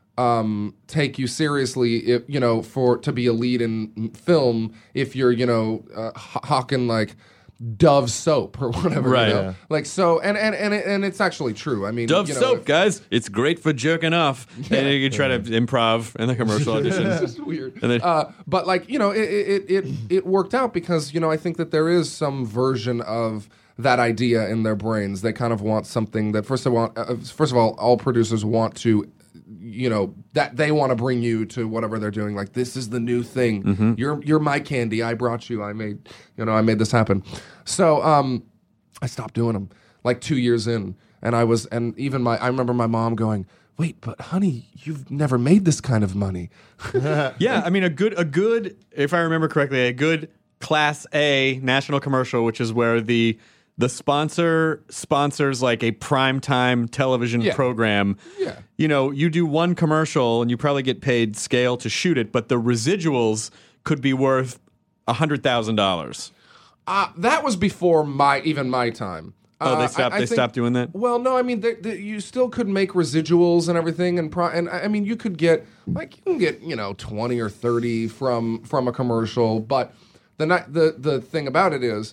um, take you seriously if you know for to be a lead in film if you're you know uh, h- hawking like Dove soap or whatever.
Right.
You know?
Yeah.
Like so, and and and it, and it's actually true. I mean,
Dove
you know,
soap,
if-
guys. It's great for jerking off. And you can try to improv in the commercial audition.
It's just weird.
And then-
uh, but like you know, it, it it it worked out because you know I think that there is some version of that idea in their brains. They kind of want something that first of all, uh, first of all, all producers want to, you know, that they want to bring you to whatever they're doing. Like this is the new thing.
Mm-hmm.
You're you're my candy. I brought you. I made you know I made this happen. So um, I stopped doing them like two years in, and I was and even my I remember my mom going, wait, but honey, you've never made this kind of money.
Yeah, I mean, a good, a good, if I remember correctly, a good Class A national commercial, which is where the the sponsor sponsors like a primetime television
Yeah.
program.
Yeah.
You know, you do one commercial and you probably get paid scale to shoot it, but the residuals could be worth a hundred thousand dollars.
Uh, that was before my even my time.
Oh, they
Uh,
stopped.
I- I
they
think-
stopped doing that.
Well, no, I mean, they, they, you still could make residuals and everything, and pro- and I I mean, you could get like you can get you know twenty or thirty from from a commercial, but the ni- the the thing about it is,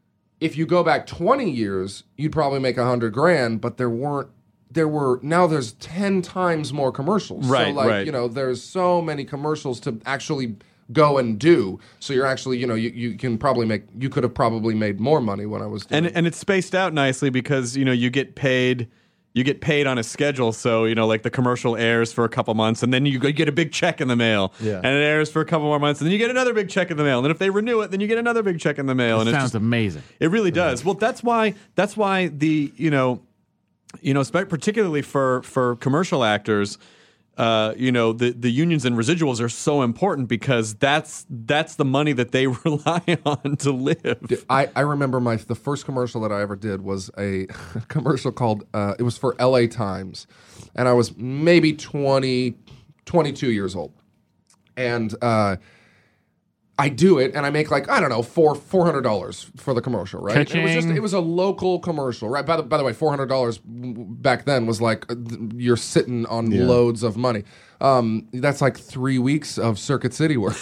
if you go back twenty years, you'd probably make a hundred grand, but there weren't. There were now. There's ten times more commercials. So
Right,
like
right.
you know, there's so many commercials to actually go and do. So you're actually, you know, you, you can probably make. You could have probably made more money when I was doing.
And and it's spaced out nicely because you know you get paid, you get paid on a schedule. So you know, like the commercial airs for a couple months, and then you go- get a big check in the mail.
Yeah.
And it airs for a couple more months, and then you get another big check in the mail. And then if they renew it, then you get another big check in the mail.
It
and it's
sounds
just,
amazing.
it really does. Well, that's why that's why the you know, you know, spe- particularly for for commercial actors. Uh, you know, the, the unions and residuals are so important because that's that's the money that they rely on to live.
I, I remember my the first commercial that I ever did was a commercial called uh, it was for L A Times, and I was maybe twenty, twenty-two years old, and uh, I do it and I make like I don't know four four hundred dollars for the commercial, right? And it was just
Ka-ching.
it was a local commercial, right? By the by the way, four hundred dollars back then was like uh, th- you're sitting on
Yeah.
loads of money. Um, that's like three weeks of Circuit City work.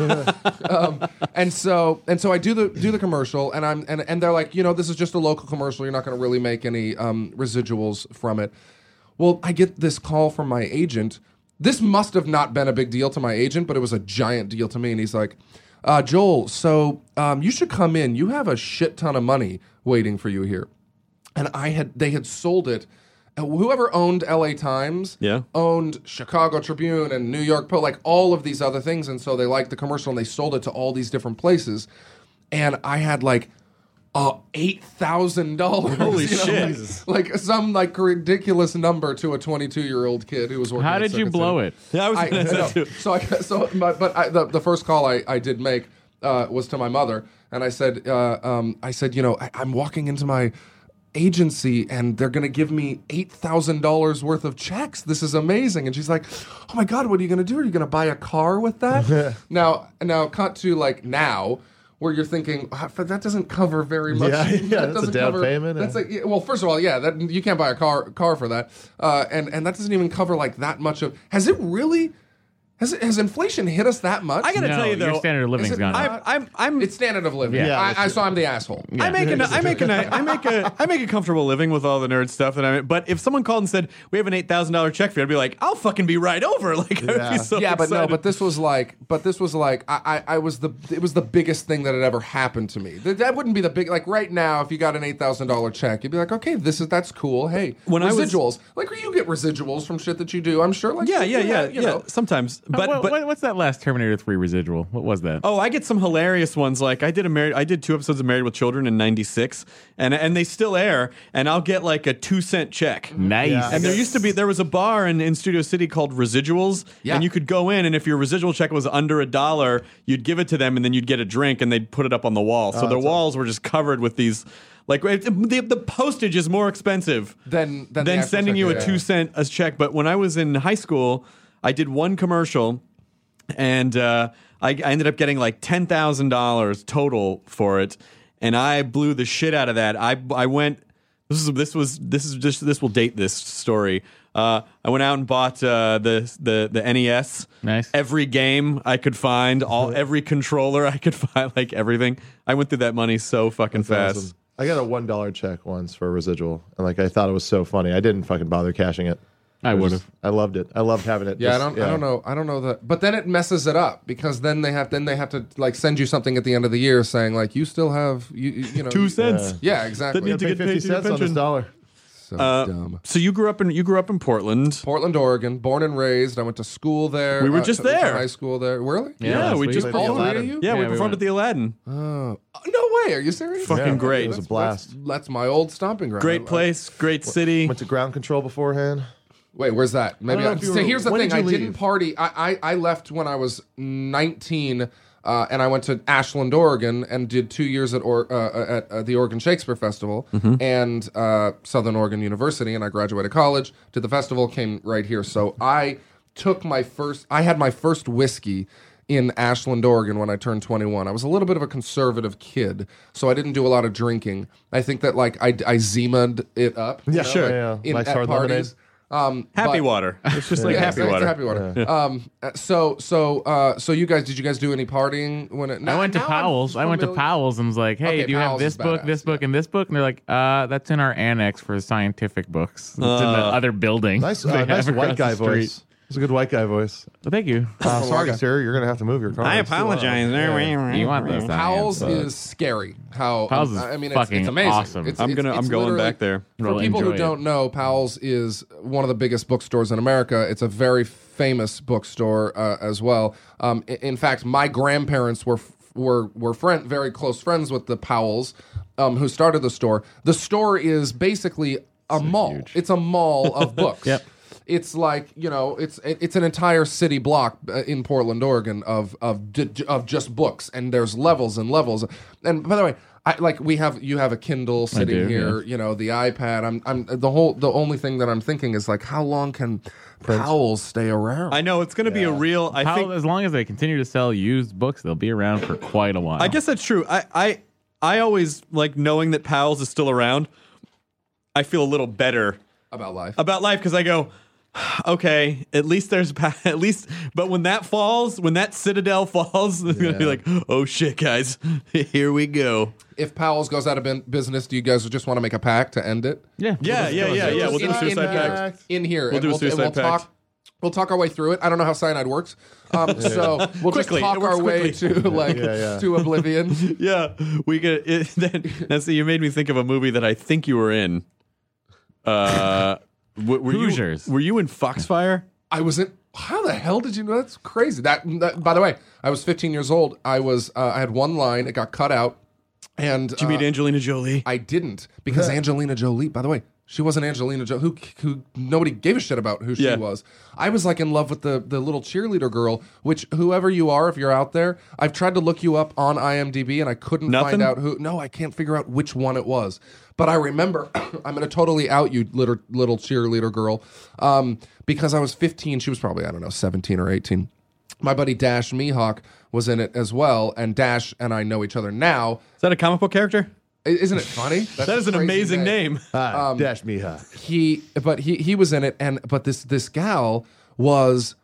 um, and so and so I do the do the commercial, and I'm and, and they're like, you know, this is just a local commercial. You're not going to really make any um, residuals from it. Well, I get this call from my agent. This must have not been a big deal to my agent, but it was a giant deal to me. And he's like, uh, Joel, so um, you should come in. You have a shit ton of money waiting for you here. And I had they had sold it. Uh, Whoever owned L A Times
Yeah.
owned Chicago Tribune and New York Post, like all of these other things. And so they liked the commercial and they sold it to all these different places. And I had like uh, eight thousand dollars.
Holy
you know,
shit.
Like, like some like ridiculous number to a twenty-two-year-old kid who was working
How
at
did you
Circuit
blow
City.
it?
Yeah, I was
I,
gonna say
no,
too.
so I so my, but I, the the first call I, I did make uh, was to my mother, and I said uh, um, I said you know I, I'm walking into my agency and they're gonna give me eight thousand dollars worth of checks. This is amazing. And she's like, oh my god, what are you gonna do? Are you gonna buy a car with that? now now cut to like now. Where you're thinking "Ah, that doesn't cover very much.
Yeah, yeah,
that
that's a
doesn't
down
cover,
payment,
That's
yeah.
like yeah, well, first of all, yeah, that you can't buy a car car for that, uh, and and that doesn't even cover like that much of. Has it really? Has, has inflation hit us that much?
I gotta
No,
tell you though,
your standard of living's
is it
gone
not?
up.
I'm, I'm, I'm,
It's standard of living.
Yeah.
I, I, so I'm the asshole.
I make a, I make a, I make a, I make a comfortable living with all the nerd stuff that I. But if someone called and said we have an eight thousand dollar check for you, I'd be like, I'll fucking be right over. Like I would
Yeah.
be so
yeah, but no,
excited.
but this was like, but this was like, I, I, I was the, it was the biggest thing that had ever happened to me. That, that wouldn't be the big, like right now, if you got an eight thousand dollar check, you'd be like, okay, this is that's cool. Hey,
When I was-
residuals, like you get residuals from shit that you do. I'm sure, like
yeah, yeah,
you
yeah,
have, you
yeah.
know.
Sometimes, but
what,
but.
what- what's that last Terminator three residual? What was that?
Oh, I get some hilarious ones. Like I did a married, I did two episodes of Married with Children in ninety-six, and and they still air. And I'll get like a two cent check.
Nice.
Yeah.
And there used to be there was a bar in, in Studio City called Residuals,
Yeah.
and you could go in, and if your residual check was under a dollar, you'd give it to them, and then you'd get a drink, and they'd put it up on the wall. So their walls were just covered with these. Like it, the, the postage is more expensive
Than- than the
than
actual
sending
check,
you a
yeah.
two cent a check. But when I was in high school, I did one commercial. And uh, I, I ended up getting like ten thousand dollars total for it, and I blew the shit out of that. I I went. This is this was this is just this will date this story. Uh, I went out and bought uh, the the the N E S.
Nice.
Every game I could find, all every controller I could find, like everything. I went through that money so fucking fast.
Awesome. I got a one dollar check once for a residual, and like I thought it was so funny. I didn't fucking bother cashing it.
I
It was
would
just-
have.
I loved it. I loved having it.
Yeah,
just-
I don't, I don't know, I don't know that, but then it messes it up because then they have, then they have to like send you something at the end of the year saying like you still have, you, you you know,
Two cents.
Yeah, exactly.
That need to
Pay
get paid
fifty
to your
cents on this
pension.
dollar.
So
Uh,
dumb.
so you grew up in you grew up in Portland.
Portland, Oregon, born and raised. I went to school there.
We were
uh,
just
to- to
there.
high school there. Really?
Yeah,
last
we
week.
just
Played the
All three of
Aladdin.
you?
yeah,
Yeah,
we
we
performed
went.
at the Aladdin.
Oh, no way. Are you serious?
Fucking
Yeah,
great.
It was a
That's-
blast.
That's, that's my old stomping ground.
Great
I-
place, great city.
Went to ground control beforehand.
Wait, where's that? Maybe.
know
I,
if you
so
were-
here's the
when
thing.
did
I
you
didn't
leave?
party. I, I I left when I was nineteen, uh, and I went to Ashland, Oregon, and did two years at or, uh, at uh, the Oregon Shakespeare Festival and uh, Southern Oregon University, and I graduated college. Did the festival, came right here. So I took my first. I had my first whiskey in Ashland, Oregon when I turned twenty-one. I was a little bit of a conservative kid, so I didn't do a lot of drinking. I think that like I, I Zima'd it up. you
Yeah,
know,
sure.
like,
Yeah, yeah.
in,
Nice
at
hard
parties. Um,
Happy
but-
water. It's just like
yeah,
happy
it's,
water.
It's happy water. Um, uh, so so uh, so you guys, did you guys do any partying when it?
I went to
now I'm
Powell's. I went to
familiar-
Powell's and was like, "Hey,
Okay,
do you have
Powell's
this
is
book,
badass,
this book,
yeah.
and this book?" And they're like, "Uh, that's in our annex for scientific books. It's in the other building."
Nice,
they
uh,
have
nice
across
white
the
guy
street.
voice. It's a good white guy voice.
Well, thank you.
Uh, sorry, sir. You're gonna have to move your car.
I
It's too loud.
apologize.
You want this?
Powell's is scary. How
Powell's
um,
is
I mean, it's,
fucking
it's amazing.
awesome.
It's,
I'm
it's-
gonna.
it's
I'm going
literally-
back there.
For
Really
people who
enjoy it.
don't know, Powell's is one of the biggest bookstores in America. It's a very famous bookstore uh, as well. Um, i- in fact, my grandparents were f- were were friend, very close friends with the Powells, um, who started the store. The store is basically a mall. It's a mall of books.
Yep.
It's like, you know, it's it- it's an entire city block uh, in Portland, Oregon, of of d- d- of just books, and there's levels and levels. And by the way, I like we have you have a Kindle sitting
do,
here, you know, the iPad. I'm I'm the whole the only thing that I'm thinking is like, how long can Powell's stay around?
I know it's going to be a real. I
Powell,
think.
as long as they continue to sell used books, they'll be around for quite a while.
I guess that's true. I, I I always like knowing that Powell's is still around. I feel a little better
About life.
about life because I go, okay, at least there's pa- at least. But when that falls, when that Citadel falls, it's gonna be like, oh shit, guys, here we go.
If Powell's goes out of bin- business, do you guys just want to make a pact to end it?
yeah,
Yeah, yeah, yeah, yeah. We'll do a
In-
suicide
in,
pact.
in here.
We'll
and
do a
we'll,
suicide
and we'll
pact.
talk. We'll talk our way through it. I don't know how cyanide works, um, so we'll
Quickly.
just talk
It works
our way
quickly.
to like
Yeah, yeah.
to oblivion.
Yeah, we get it. Then, now, see, you made me think of a movie that I think you were in. Uh, w- were
Hoosiers.
You, were you in Foxfire?
I was in. How the hell did you know? That's crazy. That, that by the way, I was fifteen years old. I was. Uh, I had one line. It got cut out, and
Did you meet
uh,
Angelina Jolie?
I didn't because Angelina Jolie. By the way, she wasn't Angelina Jolie. Who who nobody gave a shit about who she
Yeah.
was. I was like in love with the the little cheerleader girl. Which whoever you are, if you're out there, I've tried to look you up on IMDb and I couldn't
Nothing?
find out who. No, I can't figure out which one it was. But I remember. I'm gonna totally out you, little little cheerleader girl, um, because I was fifteen. She was probably I don't know seventeen or eighteen. My buddy Dash Mihawk was in it as well, and Dash and I know each other now.
Is that a comic book character?
I- Isn't it funny? That's
That is
a
an
crazy
amazing name.
Hi, Dash Miha.
He, but he he was in it, and but this this gal was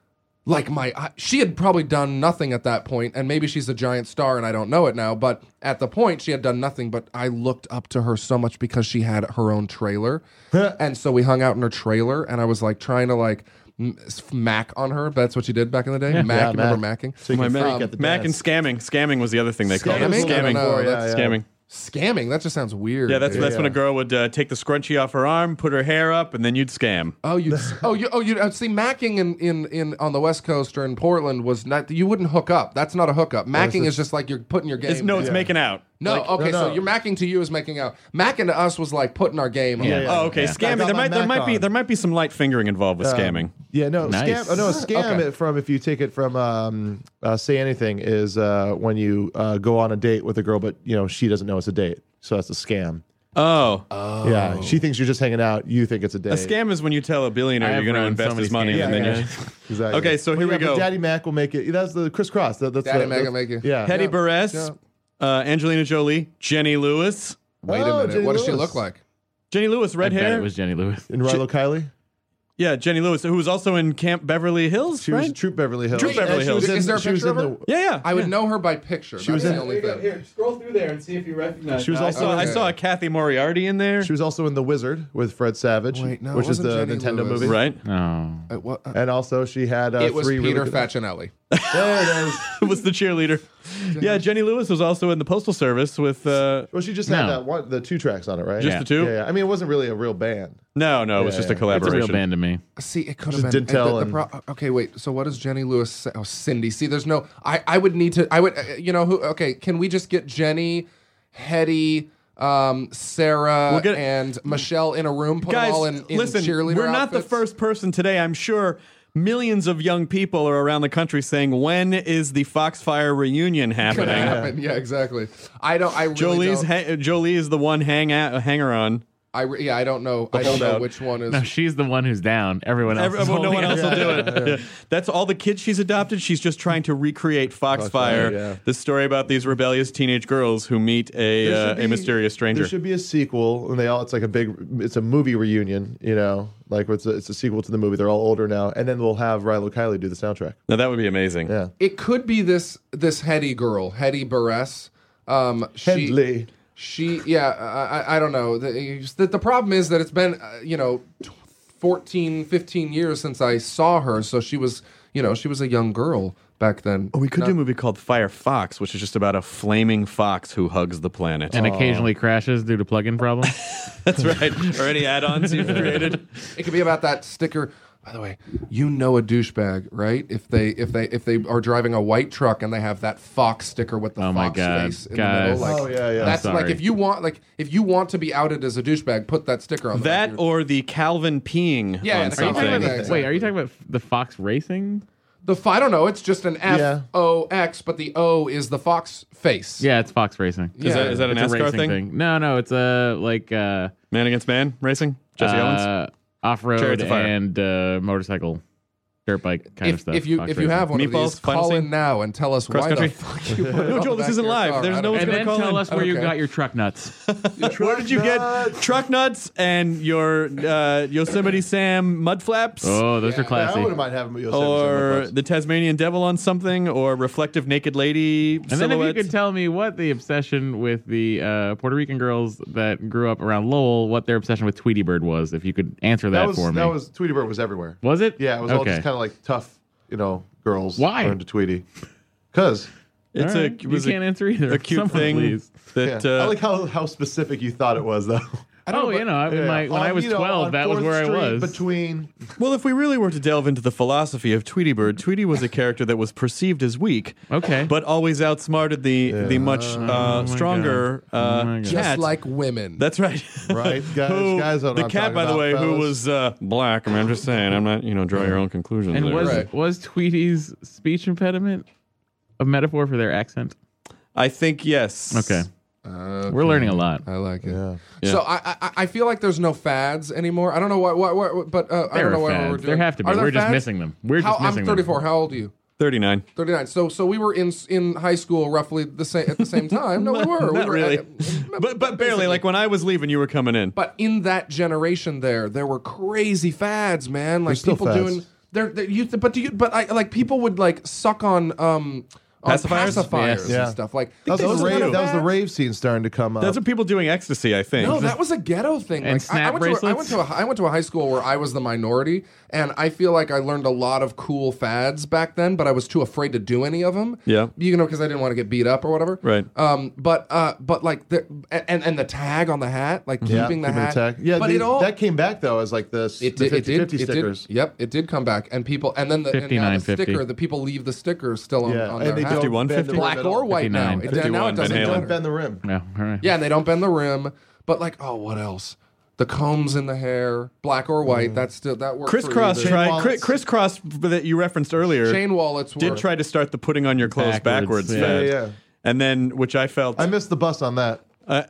like my I, she had probably done nothing at that point, and maybe she's a giant star and I don't know it now, but at the point she had done nothing, but I looked up to her so much because she had her own trailer. And so we hung out in her trailer, and I was like trying to like m- mac on her. That's what you did back in the day.
Yeah.
Mac,
Yeah,
you remember
Mac.
macking?
So you
My
can
man-
freak at the
Mac and
dance.
scamming. Scamming was the other thing they called it.
Scamming? I
Scamming.
don't know.
Yeah,
That's-
yeah.
Scamming.
Scamming. That just sounds weird.
Yeah, that's
dude.
that's when a girl would uh, take the scrunchie off her arm, put her hair up, and then you'd scam.
Oh, you oh you oh you uh, see macking in, in in on the West Coast or in Portland was not, you wouldn't hook up. That's not a hookup. Macking is just like you're putting your game.
It's, no, it's
down.
making out.
No,
Like-
okay,
No,
so
no.
you're macking to you is making out. Macking to us was like putting our game.
Yeah.
on.
yeah.
Oh, okay.
Yeah.
I
Scamming.
got
There
my
might there
Mac
might be
on.
there might be some light fingering involved with
Um,
scamming.
Yeah, no,
Nice.
scam. Oh, no, scam
Okay.
it from if you take it from um, uh, say anything is uh, when you uh, go on a date with a girl, but you know she doesn't know it's a date, so that's a scam.
Oh,
Yeah, she thinks you're just hanging out. You think it's a date.
a scam is when you tell a
I
billionaire
have
you're going to
run so
invest
many
his money,
scams.
and then
Yeah,
you.
yeah. Exactly.
Okay, so here
Well,
we
yeah, but
go.
Daddy Mac will make it. That's the crisscross. That, that's
Daddy
the,
Mac
that's-
will make it.
Yeah.
Hetty
Yeah.
Buress,
Yeah.
uh, Angelina Jolie, Jenny Lewis.
Wait
Oh,
a minute.
Jenny
What does she
Lewis.
look like?
Jenny Lewis, red
I bet
hair.
it was Jenny Lewis.
And Rilo Kiley.
Yeah, Jenny Lewis, who was also in Camp Beverly Hills,
She
right?
was Troop Beverly Hills.
Troop Beverly
And she
Hills.
was in-
Is there a
she was
picture
in
of her?
the-
yeah, yeah.
I would
yeah.
know her by picture. She
was
That's
in-
the only thing.
Here, scroll through there and see if you recognize.
She was
I
also
saw, I
in-
saw a Kathy Moriarty in there.
She was also in The Wizard with Fred Savage,
Wait, no, it
which is
wasn't
the
Jenny
Nintendo
Lewis.
movie.
right.
Oh.
Uh, what- uh,
And also she had uh,
it was
three
Peter
really good-
Facinelli.
There it is.
was the cheerleader. Yeah, Jenny Lewis was also in the Postal Service with. Uh,
Well, she just had
No.
that one, the two tracks on it, right?
Just
Yeah.
the two?
Yeah, yeah. I mean, it wasn't really a real band.
no, no, it was
Yeah,
just
yeah.
a
It's a
It's a
collaboration.
real band to me.
See, it could have
Just
been.
didn't tell
the- the
and-
pro- okay, wait. So what does Jenny Lewis say? Oh, Cindy. See, there's no. I, I would need to. I would. Uh, you know who? Okay, can we just get Jenny, Hetty, um, Sarah,
We'll get-
and Michelle in a room? Put
Guys,
them all in, in
listen,
cheerleader
we're not the
outfits?
first person today. I'm sure millions of young people are around the country saying, "When is the Foxfire reunion
Gonna
happening?"
happen. Yeah, exactly. I don't. I really
Jolie's
don't.
ha- Jolie is the one hang a- hanger on.
I re- yeah. I don't know. I don't know
holdout.
which one is.
No, she's the one who's down. Everyone else.
Every,
is
well, no
holding
one else
it.
will do it. Yeah. That's all the kids she's adopted. She's just trying to recreate Foxfire,
Foxfire, yeah.
the story about these rebellious teenage girls who meet a
There
uh,
should
a
be-
mysterious stranger.
There should be a sequel, and they all. It's like a big. It's a movie reunion, you know, like it's a, it's a sequel to the movie. They're all older now, and then we'll have Rilo Kiley do the soundtrack.
Now that would be amazing.
Yeah,
It could be this this Hetty girl, Hetty Buress. Um, she,
Headley.
She, yeah, I, I- I don't know. The, the, the problem is that it's been, uh, you know, fourteen, fifteen years since I saw her. So she was, you know, she was a young girl back then.
We could
Not-
do a movie called Fire Fox, which is just about a flaming fox who hugs the planet.
And occasionally crashes due to plug-in problems.
That's right. Or any add-ons you've created.
It could be about that sticker. By the way, you know a douchebag, right? If they if they if they are driving a white truck and they have that fox sticker with the
Oh my
fox
God,
face in
guys.
the middle, like
Oh, yeah, yeah.
that's
I'm
like
sorry.
if you want like if you want to be outed as a douchebag, put that sticker on the back
That
of your-
or the Calvin peeing
Yeah,
on
the
Are you talking
Something.
about
something.
the, wait, are you talking about the Fox Racing?
the f- I don't know. It's just an F
Yeah.
O X, but the O is the fox face.
Yeah, it's Fox Racing.
Is that, is that a
It's a
NASCAR
racing
thing?
No, no, it's a like uh,
Man against man racing? Jesse Owens?
uh, off-road
Chariots of Fire.
and uh, motorcycle, dirt bike kind of
If,
stuff.
if you
Fox
if you
Racing.
have one
Meatballs,
of these,
final
call
scene?
in now and tell us
Cross
why
country?
the fuck you put it
No,
on
Joel,
the
this
back
isn't
of your
live.
car.
There's
I
no
don't-
one's
and
gonna
then
call
tell
in.
us where you
Okay.
got your truck nuts.
Where did you get truck nuts and your uh, Yosemite Sam mud flaps?
Oh, those are
I
classy.
wouldn't mind having Yosemite
Or
Sam
the Tasmanian devil on something, or reflective naked lady
And then if
silhouette.
you could tell me what the obsession with the uh, Puerto Rican girls that grew up around Lowell, what their obsession with Tweety Bird was, if you could answer that,
that was
for me.
that was Tweety Bird was everywhere.
Was it?
Yeah, it was all
okay.
just kind of like tough, you know, girls.
Why?
are into Tweety? Because
it's
All
a
right.
it
You
was
can't
a,
answer either.
a cute
Someone
thing
please.
that
yeah.
uh,
I like how how specific you thought it was, though.
I don't
Oh,
know,
you know, I,
Yeah.
my, when
On,
I was
you know,
twelve,
on
that was
Fourth
where I
Street
was.
Between
Well, if we really were to delve into the philosophy of Tweety Bird, Tweety was a character that was perceived as weak,
Okay.
but always outsmarted the the much uh, stronger
God. Oh
uh,
my God.
just
cat.
like women.
That's right.
right, guys,
Who-
guys. Don't know
the
what
cat,
I'm
by the
talking
way,
about,
who
fellas.
was uh, black. I mean, I'm just saying. I'm not, you know, draw your own conclusions.
and
there.
was
Right.
was Tweety's speech impediment a metaphor for their accent?
I think yes.
Okay.
Okay.
We're learning a lot.
I like it.
Yeah.
Yeah.
So I, I I feel like there's no fads anymore. I don't know what what, what but uh, I
There
don't know
are
what
fads.
we're doing.
There have to be.
Are there
We're just
fads?
missing them. We're
How,
just missing
I'm
them.
thirty-four. How old are you?
thirty-nine.
thirty-nine. So so we were in in high school roughly the same at the same time. No, we were. we
Not
were
really.
uh,
But but barely.
basically.
Like when I was leaving, you were coming in.
But in that generation, there there were crazy fads, man. Like
There's still
people
fads.
doing they're, they're you, but do you, but I like people would like suck on um on
Pacifiers?
pacifiers
Yes.
Yeah.
and stuff like
That was,
those
the
are
rave,
kind of
that was the
bad.
rave scene starting to come up.
That's what people doing ecstasy, I think.
No, that was a ghetto thing.
And
Like, I, I
snap
went to a, I went
bracelets?
to a I went to a high school where I was the minority, and I feel like I learned a lot of cool fads back then, but I was too afraid to do any of them.
Yeah.
you know, because I didn't want to get beat up or whatever.
Right.
Um, but uh, but like the and and the tag on the hat, like
yeah,
keeping the
keeping
hat.
tag. Yeah,
but
they-
it all
that came back though as like this.
it
the
did, it
fifty
did,
fifty
it
stickers.
did. Yep, it did come back, and people, and then the, and now the
fifty-nine fifty.
sticker, the people leave the sticker still on,
Yeah,
on
and
their
they
hat.
don't
fifty-one
bend the
fifty?
rim
Black
at
or
all.
white now.
fifty-nine.
It, now
fifty-one
it doesn't
Van
They
Halen.
don't
matter.
bend the rim.
Yeah, all right.
Yeah, and they don't bend the rim. But like, oh, what else? The combs in the hair, black or white. That's still that works.
Crisscross
for you.
tried.
wallets.
Cri- crisscross that you referenced earlier
Chain wallets were,
did try to start the putting on your clothes backwards,
Backwards, yeah.
fad.
Yeah, yeah.
And then, which I felt.
I missed the bus on that.
uh,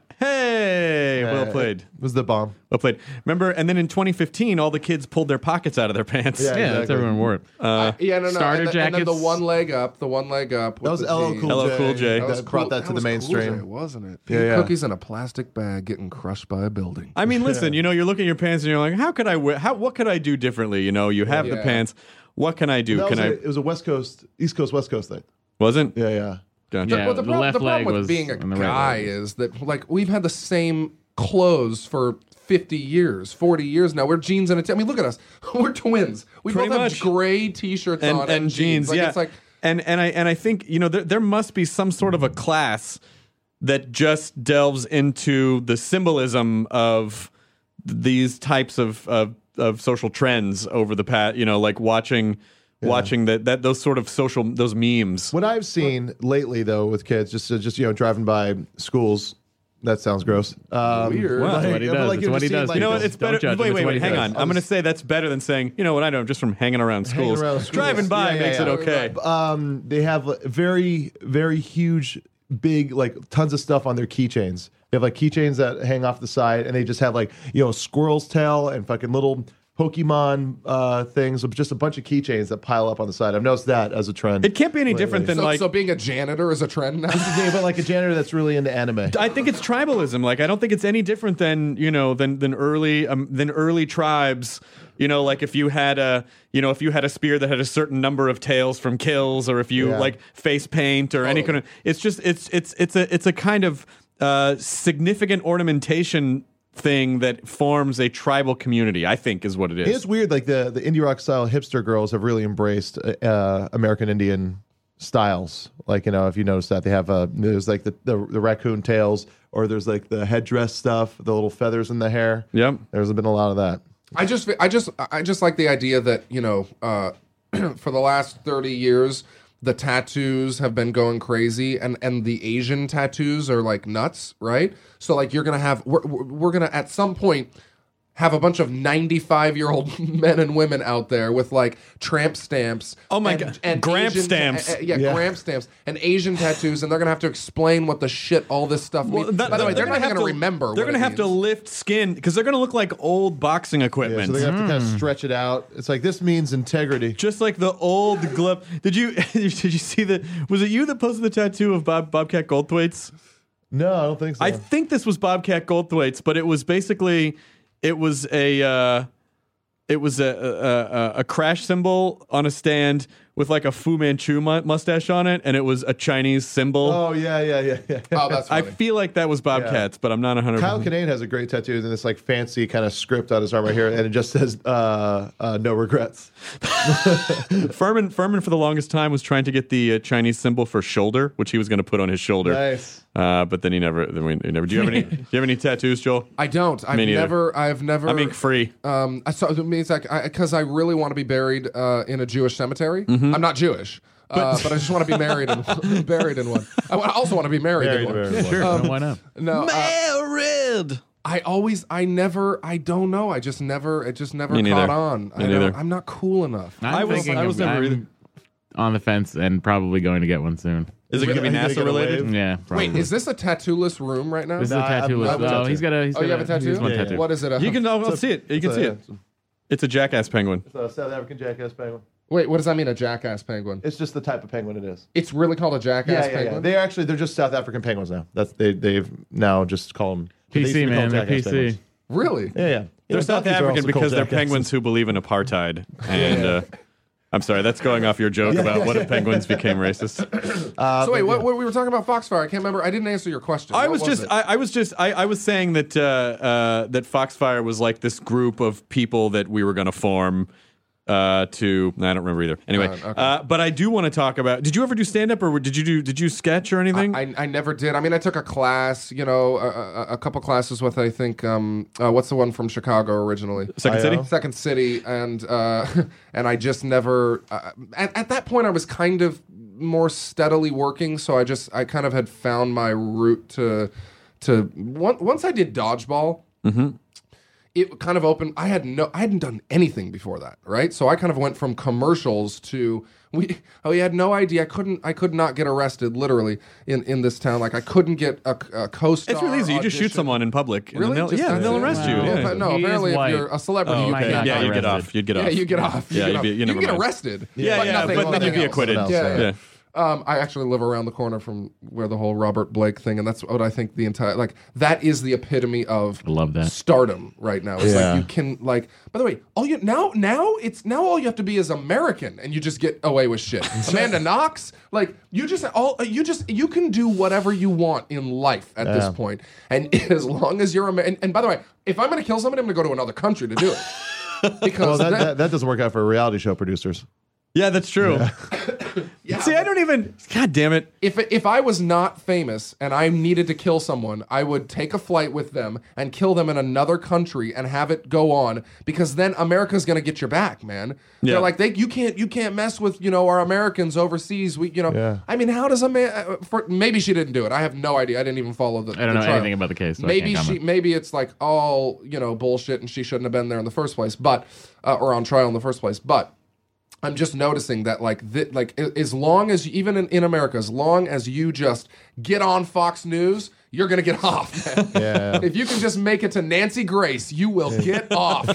hey, well
Yeah,
played.
It was the bomb.
Well played. Remember, and then in twenty fifteen, all the kids pulled their pockets out of their pants.
Yeah.
Yeah, that's
Exactly.
everyone wore it.
Uh, yeah, no, no.
starter
and, the, and then the
jackets.
one leg up, the one leg up.
That was
with
L
the
L
G.
Cool
L L
J.
Cool J.
That,
was
brought
cool-
that to the
was Cool
mainstream.
J, wasn't it?
Yeah, yeah.
Cookies in a plastic bag getting crushed by a building.
I mean, listen, you know, you're looking at your pants and you're like, how could I wear, how, what could I do differently? You know, you have the
Yeah.
pants. What can I do?
That
Can
was
I,
a, it was a West Coast, East Coast, West Coast thing.
wasn't?
Yeah, yeah.
Gotcha.
Yeah,
But the,
the
prob-
left
the problem
leg
with
was
being a
on the right
guy
leg.
is that like we've had the same clothes for fifty years, forty years now. We're jeans and a t- I mean, look at us. We're twins. We
Pretty
both
much.
have gray t-shirts
and,
on
and jeans,
Like,
yeah.
It's like
and and I and I think you know there there must be some sort of a class that just delves into the symbolism of these types of of, of social trends over the past. You know, like watching watching that that those sort of social those memes.
What I've seen lately, though, with kids, just just you know, driving by schools. That sounds gross. Um,
Weird.
Wow.
like-
That's what he
but,
does.
like,
It's
you're
what
just
he
seeing,
does.
like,
You know what?
Don't
It's better.
judge him.
Wait,
It's
wait,
what
wait.
he
Hang
does.
on. I'm going to say that's better than saying, you know what I know, just from hanging around schools.
around schools.
Driving by
Yeah, yeah,
makes
yeah.
it okay.
Um, they have like, very, very huge, big, like tons of stuff on their keychains. They have like keychains that hang off the side, and they just have like you know squirrel's tail and fucking little Pokemon uh, things with just a bunch of keychains that pile up on the side. I've noticed that as a trend.
It can't be any different than
so,
like.
so being a janitor is a trend now.
yeah, but like a janitor that's really into anime.
I think it's tribalism. Like I don't think it's any different than you know than than early um, than early tribes. You know, like if you had a you know if you had a spear that had a certain number of tails from kills, or if you
Yeah.
like face paint or any
Oh.
kind of. It's just it's it's it's a it's a kind of uh, significant ornamentation thing that forms a tribal community. I think is what it is.
It's weird, like the the indie rock style hipster girls have really embraced uh, American Indian styles. Like you know, if you notice that they have uh, there's like the, the the raccoon tails, or there's like the headdress stuff, the little feathers in the hair.
Yep.
There's been a lot of that.
I just, I just, I just like the idea that you know, uh, for the last thirty years, the tattoos have been going crazy, and and the Asian tattoos are like nuts, right? So like you're gonna have, we're we're gonna at some point have a bunch of ninety-five year old men and women out there with like tramp stamps.
Oh my
and,
God.
and
Gramp
Asian-
stamps.
uh, uh, yeah,
Yeah.
Gramp stamps and Asian tattoos, and they're gonna have to explain what the shit all this stuff means.
Well, that-
By the way, they're,
gonna
not
have
gonna
to-
remember.
They're
what
gonna
it
have to
means.
lift skin because they're gonna look like old boxing
Yeah,
equipment.
so they have to kind of stretch it out. It's like this means integrity.
Just like the old glove. Did you did you see the? Was it you that posted the tattoo of Bob Bobcat Goldthwait's?
No, I don't think so.
I think this was Bobcat Goldthwait's, but it was basically it was a uh, it was a, a, a a crash symbol on a stand with like a Fu Manchu mu- mustache on it, and it was a Chinese symbol.
oh yeah, yeah, yeah, yeah.
Oh, that's
I
funny.
feel like that was Bobcat's, but I'm not one hundred
Kyle
percent.
Kinane has a great tattoo and this like fancy kind of script on his arm right here, and it just says uh, uh, "No regrets."
Furman Furman for the longest time was trying to get the uh, Chinese symbol for shoulder, which he was going to put on his shoulder.
Nice.
Uh, but then he never. Then we, he never. Do you have any? Do you have any tattoos, Joel?
I don't. I've
Me neither.
never. I've never.
I mean, free.
Um, I saw it means like because I, I really want to be buried uh, in a Jewish cemetery.
Mm-hmm.
I'm not Jewish, uh, but I just want to be married and buried in one. I wa- also want to be married,
Married,
in one.
married in one.
Sure,
Um,
why not?
No, uh,
Married.
I always, I never, I don't know. I just never, it just never
Me
caught
neither.
on.
Me
I don't-
neither.
I'm not cool enough.
I'm
I was-
thinking
I was
of-
never
I'm
either.
on the fence and probably going to get one soon.
Is it going to be
Are you gonna
NASA
get a
related?
wave?
Yeah, probably.
Wait, is this a tattoo-less room right now?
This is
No,
a
I have-
tattoo.
I have a
Oh,
tattoo.
he's got a. He's
Oh,
got
you have a
he has
tattoo?
one
Yeah,
tattoo.
yeah.
What is it? A,
You can. I'll, I'll see it. You can
It's
see
a-
it. It's a jackass penguin.
It's a South African jackass penguin.
Wait, what does that mean? A jackass penguin?
It's just the type of penguin it is.
It's really called a jackass
Yeah, yeah, yeah.
penguin.
They actually they're just South African penguins now. That's they they've now just call them
P C, man, they're
Jackass
P C.
penguins.
Really?
Yeah, yeah.
They're
Yeah,
South
donkeys are
African
also
because
called
they're
jackasses.
penguins who believe in apartheid, and uh, I'm sorry, that's going off your joke about what if penguins became racist.
Uh,
so wait,
but
what,
yeah.
what we were talking about Foxfire? I can't remember. I didn't answer your question.
I
What
was just,
it?
I, I was just, I, I was saying that uh, uh, that Foxfire was like this group of people that we were going to form. Uh, to I don't remember either. Anyway,
Uh, okay.
uh, but I do want to talk about. Did you ever do stand up, or did you do? Did you sketch or anything?
I, I never did. I mean, I took a class, you know, a, a, a couple classes with, I think, um, uh, what's the one from Chicago originally?
Second
I
City.
O?
Second City, and uh, and I just never. Uh, at, at that point, I was kind of more steadily working, so I just I kind of had found my route to to one, once I did dodgeball.
Mm-hmm.
It kind of opened. I had no, I hadn't done anything before that, right? So I kind of went from commercials to we. Oh, we had no idea. I couldn't. I could not get arrested, literally, in, in this town. Like I couldn't get a, a co-star.
It's really easy. You just shoot
audition.
someone in public. And
Really?
then they'll,
Just
yeah,
that's
they'll
it?
arrest you.
Wow.
Yeah.
Well, no,
He is
apparently, if
white.
you're a celebrity,
Oh,
you
might
okay.
can't.
not
Yeah,
get
you get
arrested.
off. You'd get off.
Yeah, you get off.
Yeah,
you
you'd
get,
be-
off.
you
You
never
get
mind.
arrested.
Yeah,
but
yeah,
nothing,
but then
nothing
you'd be
else.
acquitted.
Nothing
Yeah,
else,
yeah.
Yeah.
Um, I actually live around the corner from where the whole Robert Blake thing, and that's what I think the entire like that is the epitome of
I love that.
stardom right now. It's
Yeah.
like you can like. By the way, all you now now it's now all you have to be is American, and you just get away with shit. Amanda Knox, like you just all you just you can do whatever you want in life at this
Yeah.
point, and as long as you're Amer- and, and by the way, if I'm going to kill somebody, I'm going to go to another country to do it. Because
Well, that,
that-
that, that doesn't work out for reality show producers.
Yeah, that's true.
yeah,
See, I don't even. God damn it.
If if I was not famous and I needed to kill someone, I would take a flight with them and kill them in another country and have it go on, because then America's gonna get your back, man.
Yeah.
They're like they you can't you can't mess with you know our Americans overseas. We you know
Yeah.
I mean how does a man uh, for maybe she didn't do it. I have no idea. I didn't even follow the.
I don't
the
know
trial.
anything about the case. So I
Maybe
can't
she
comment.
maybe it's like all you know bullshit and she shouldn't have been there in the first place, but uh, or on trial in the first place, but. I'm just noticing that, like, th- like a- as long as even in, in America, as long as you just get on Fox News, you're gonna get off. Man.
Yeah.
If you can just make it to Nancy Grace, you will get off.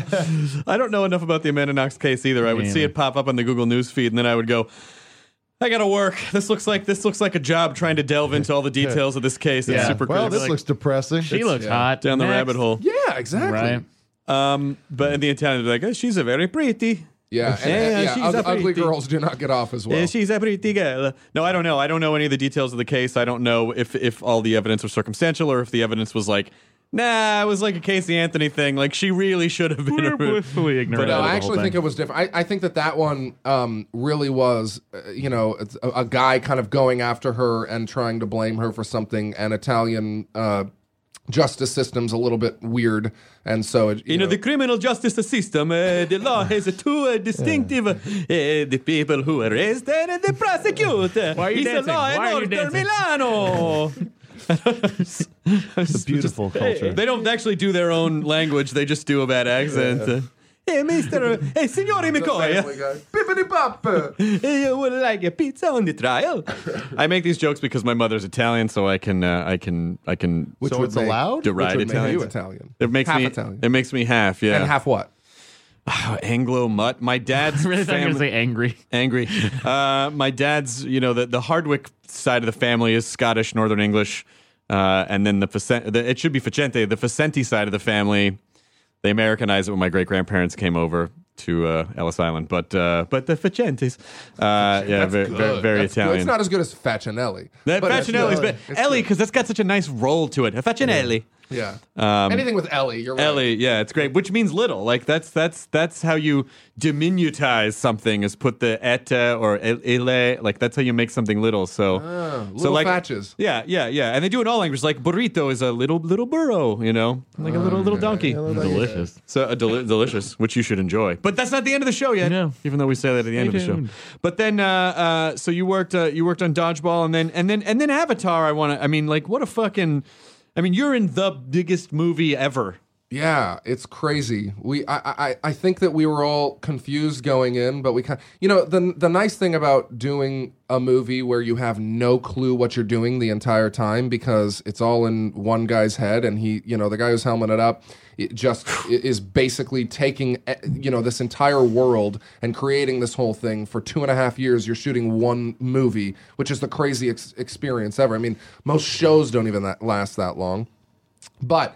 I don't know enough about the Amanda Knox case either. I would see
Yeah.
it pop up on the Google News feed, and then I would go, I gotta work. This looks like this looks like a job trying to delve into all the details of this case. It's
Yeah.
super
Well,
critical.
this looks depressing.
She looks
yeah.
hot.
down the
Next.
rabbit hole.
Yeah, exactly.
Right.
Um, but in the Italians, they're like, oh, she's a very pretty.
Yeah, and,
Yeah,
and- yeah,
she's
ug-
a
ugly
pretty-
girls do not get off as well.
Yeah, she's a pretty girl. No, I don't know. I don't know any of the details of the case. I don't know if if all the evidence was circumstantial or if the evidence was like, nah, it was like a Casey Anthony thing. Like she really should have been.
We're
a-
blissfully ignorant.
No,
of the
I
whole
actually
thing.
think it was different. I, I think that that one um, really was, uh, you know, it's a, a guy kind of going after her and trying to blame her for something, and Italian uh, justice system's a little bit weird, and so it, you
You know,
know,
the criminal justice system, uh, the law has two uh, distinctive, uh, the people who arrest and the prosecute.
Why are you
it's
dancing?
a law
Why are you
in Northern
dancing?
Milano.
It's a beautiful culture.
They don't actually do their own language. They just do a bad accent. Uh, Hey, Mister Hey, Signore
Family
McCoy.
Guy. Bippity bop.
You would like a pizza on the trial? I make these jokes because my mother's Italian, so I can, uh, I can, I can
Which
So
would
it's
make-
allowed?
deride
Which would make
Italian.
you Italian.
It makes
half
me.
Italian.
It makes me half. Yeah.
And half what?
Anglo mutt. My dad's
I really thought you were
family.
going to say angry.
Angry. Uh, my dad's, you know, the, the Hardwick side of the family is Scottish, Northern English. Uh, and then the, Facen- the, it should be Facente, the Facenti side of the family, they Americanized it when my great grandparents came over to uh, Ellis Island. But uh, but the Facentes, uh, yeah, very, very, very
That's good.
Italian.
It's not as good as Facinelli.
That
but it's
Facinelli's
good.
but Ellie, because that's got such a nice roll to it. Facinelli.
Yeah.
Um,
Anything with Ellie, you're right.
Ellie, yeah, it's great. Which means little. Like that's that's that's how you diminutize something. Is put the eta or ele. Like that's how you make something little. So,
Ah,
so
little
like
fatches.
Yeah, yeah, yeah. And they do it in all languages. Like burrito is a little little burro. You know, like a little little donkey.
Delicious.
So uh, deli- delicious, which you should enjoy. But that's not the end of the show yet.
No.
Even though we say that at the end of the show.
tuned.
But then, uh, uh, so you worked, uh, you worked on Dodgeball, and then, and then, and then Avatar. I want to. I mean, like, what a fucking. I mean, you're in the biggest movie ever.
Yeah, it's crazy. We, I, I, I think that we were all confused going in, but we kind, you know, the the nice thing about doing a movie where you have no clue what you're doing the entire time because it's all in one guy's head, and he, you know, the guy who's helmeted up, it just is basically taking, you know, this entire world and creating this whole thing for two and a half years. You're shooting one movie, which is the craziest ex- experience ever. I mean, most shows don't even that last that long, but.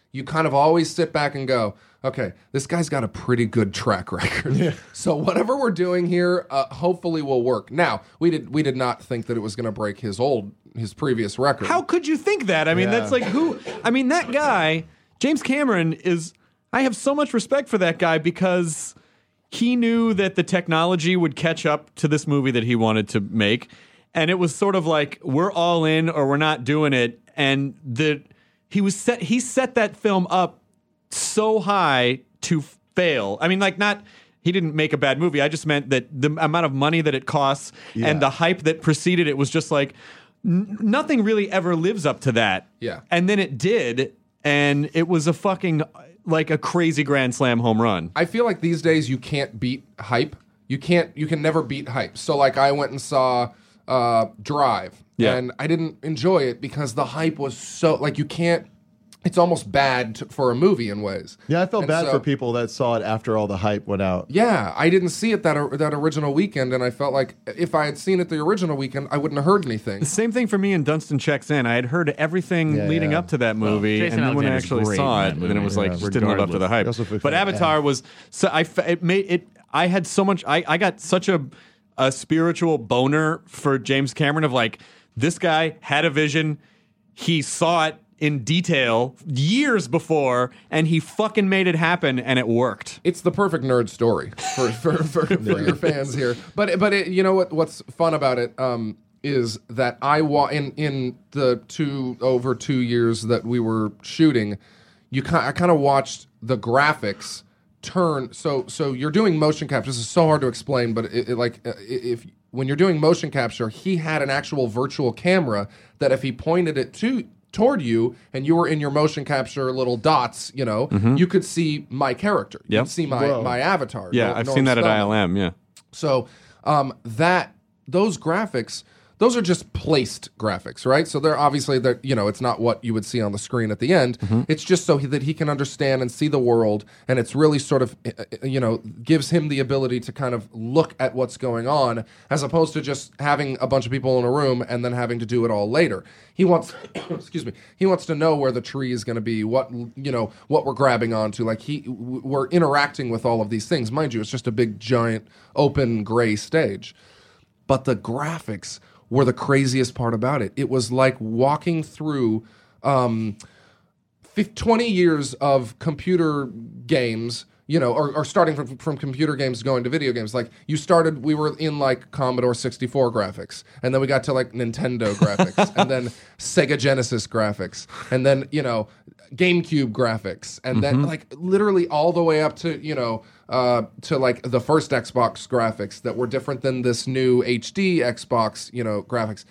you kind of always sit back and go, okay, this guy's got a pretty good track record. Yeah. So whatever we're doing here, uh, hopefully will work. Now, we did we did not think that it was going to break his old his previous record.
How could you think that? I mean,
Yeah.
that's like who? I mean, that guy, James Cameron, is. I have so much respect for that guy because he knew that the technology would catch up to this movie that he wanted to make, and it was sort of like we're all in or we're not doing it. And the he was set. He set that film up so high to fail. I mean, like not. He didn't make a bad movie. I just meant that the amount of money that it costs
Yeah.
and the hype that preceded it was just like n- nothing really ever lives up to that.
Yeah.
And then it did, and it was a fucking like a crazy grand slam home run.
I feel like these days you can't beat hype. You can't. You can never beat hype. So like I went and saw uh, Drive,
Yeah.
and I didn't enjoy it because the hype was so like you can't. It's almost bad to, for a movie in ways.
Yeah, I felt
And
bad
so-
for people that saw it after all the hype went out.
Yeah, I didn't see it that or, that original weekend, and I felt like if I had seen it the original weekend, I wouldn't have heard anything.
The same thing for me in Dunstan Checks In. I had heard everything
Yeah,
leading
yeah.
up to that movie,
Jason
and then when I
Alexander's
actually
great
saw
in
it,
that
then it
movie,
was like
yeah.
just didn't live up to the hype.
Also a big
But
fan.
Avatar was so I f- it made it. I had so much. I I got such a a spiritual boner for James Cameron of like this guy had a vision, he saw it in detail years before, and he fucking made it happen, and it worked.
It's the perfect nerd story for for, for, for your fans here. But but it, you know what? What's fun about it um, is that I wa- in in the two over two years that we were shooting, you ki- I kind of watched the graphics turn. So so you're doing motion capture. This is so hard to explain, but it, it, like uh, if when you're doing motion capture, he had an actual virtual camera that if he pointed it to toward you and you were in your motion capture little dots, you know, you could see my character. You
Yep.
could see my,
Whoa.
my avatar.
Yeah,
Nor-
I've
Norm
seen that at
Stone.
I L M. Yeah.
So um, that those graphics, those are just placed graphics, right? So they're obviously that you know it's not what you would see on the screen at the end. It's just so he, that he can understand and see the world, and it's really sort of uh, uh, you know gives him the ability to kind of look at what's going on, as opposed to just having a bunch of people in a room and then having to do it all later. He wants, excuse me, he wants to know where the tree is going to be, what you know, what we're grabbing onto. Like he, w- we're interacting with all of these things. Mind you, it's just a big, giant, open gray stage. But the graphics were the craziest part about it. It was like walking through um, fifty, twenty years of computer games, you know, or, or starting from, from computer games going to video games. Like you started, we were in like Commodore sixty-four graphics, and then we got to like Nintendo graphics, and then Sega Genesis graphics, and then, you know, GameCube graphics, and then like literally all the way up to, you know, uh, to like the first Xbox graphics that were different than this new H D Xbox, you know, graphics.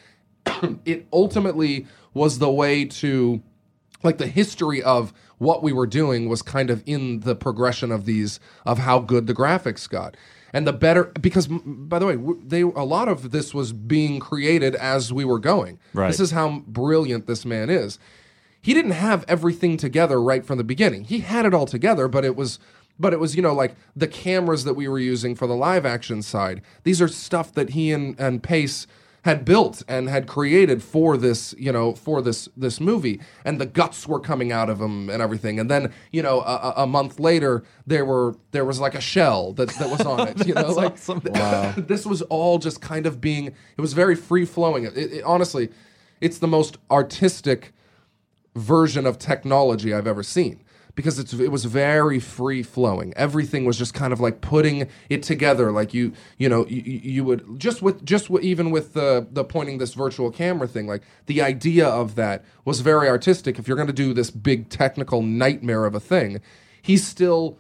It ultimately was the way to, like the history of what we were doing was kind of in the progression of these, of how good the graphics got. And the better, because m- by the way, w- they a lot of this was being created as we were going.
Right.
This is how brilliant this man is. He didn't have everything together right from the beginning. He had it all together, but it was but it was, you know, like the cameras that we were using for the live action side. These are stuff that he and, and Pace had built and had created for this, you know, for this this movie, and the guts were coming out of him and everything. And then, you know, a, a month later, there were there was like a shell that that was on it. You know, like
awesome.
wow. This was all just kind of being. It was very free flowing. It, it, honestly, it's the most artistic version of technology I've ever seen. Because it's it was very free flowing. Everything was just kind of like putting it together. Like you you know you, you would just with just with, even with the the pointing this virtual camera thing. Like the idea of that was very artistic. If you're going to do this big technical nightmare of a thing, he's still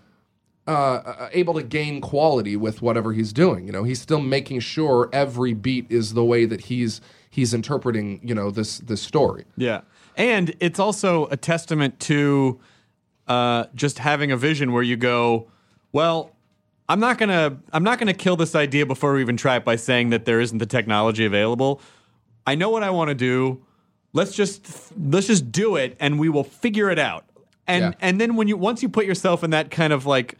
uh, able to gain quality with whatever he's doing. You know, he's still making sure every beat is the way that he's he's interpreting. You know, this this story.
Yeah. And it's also a testament to uh, just having a vision where you go, well, I'm not gonna I'm not gonna kill this idea before we even try it by saying that there isn't the technology available. I know what I want to do. Let's just let's just do it, and we will figure it out. And
Yeah.
and then when you once you put yourself in that kind of like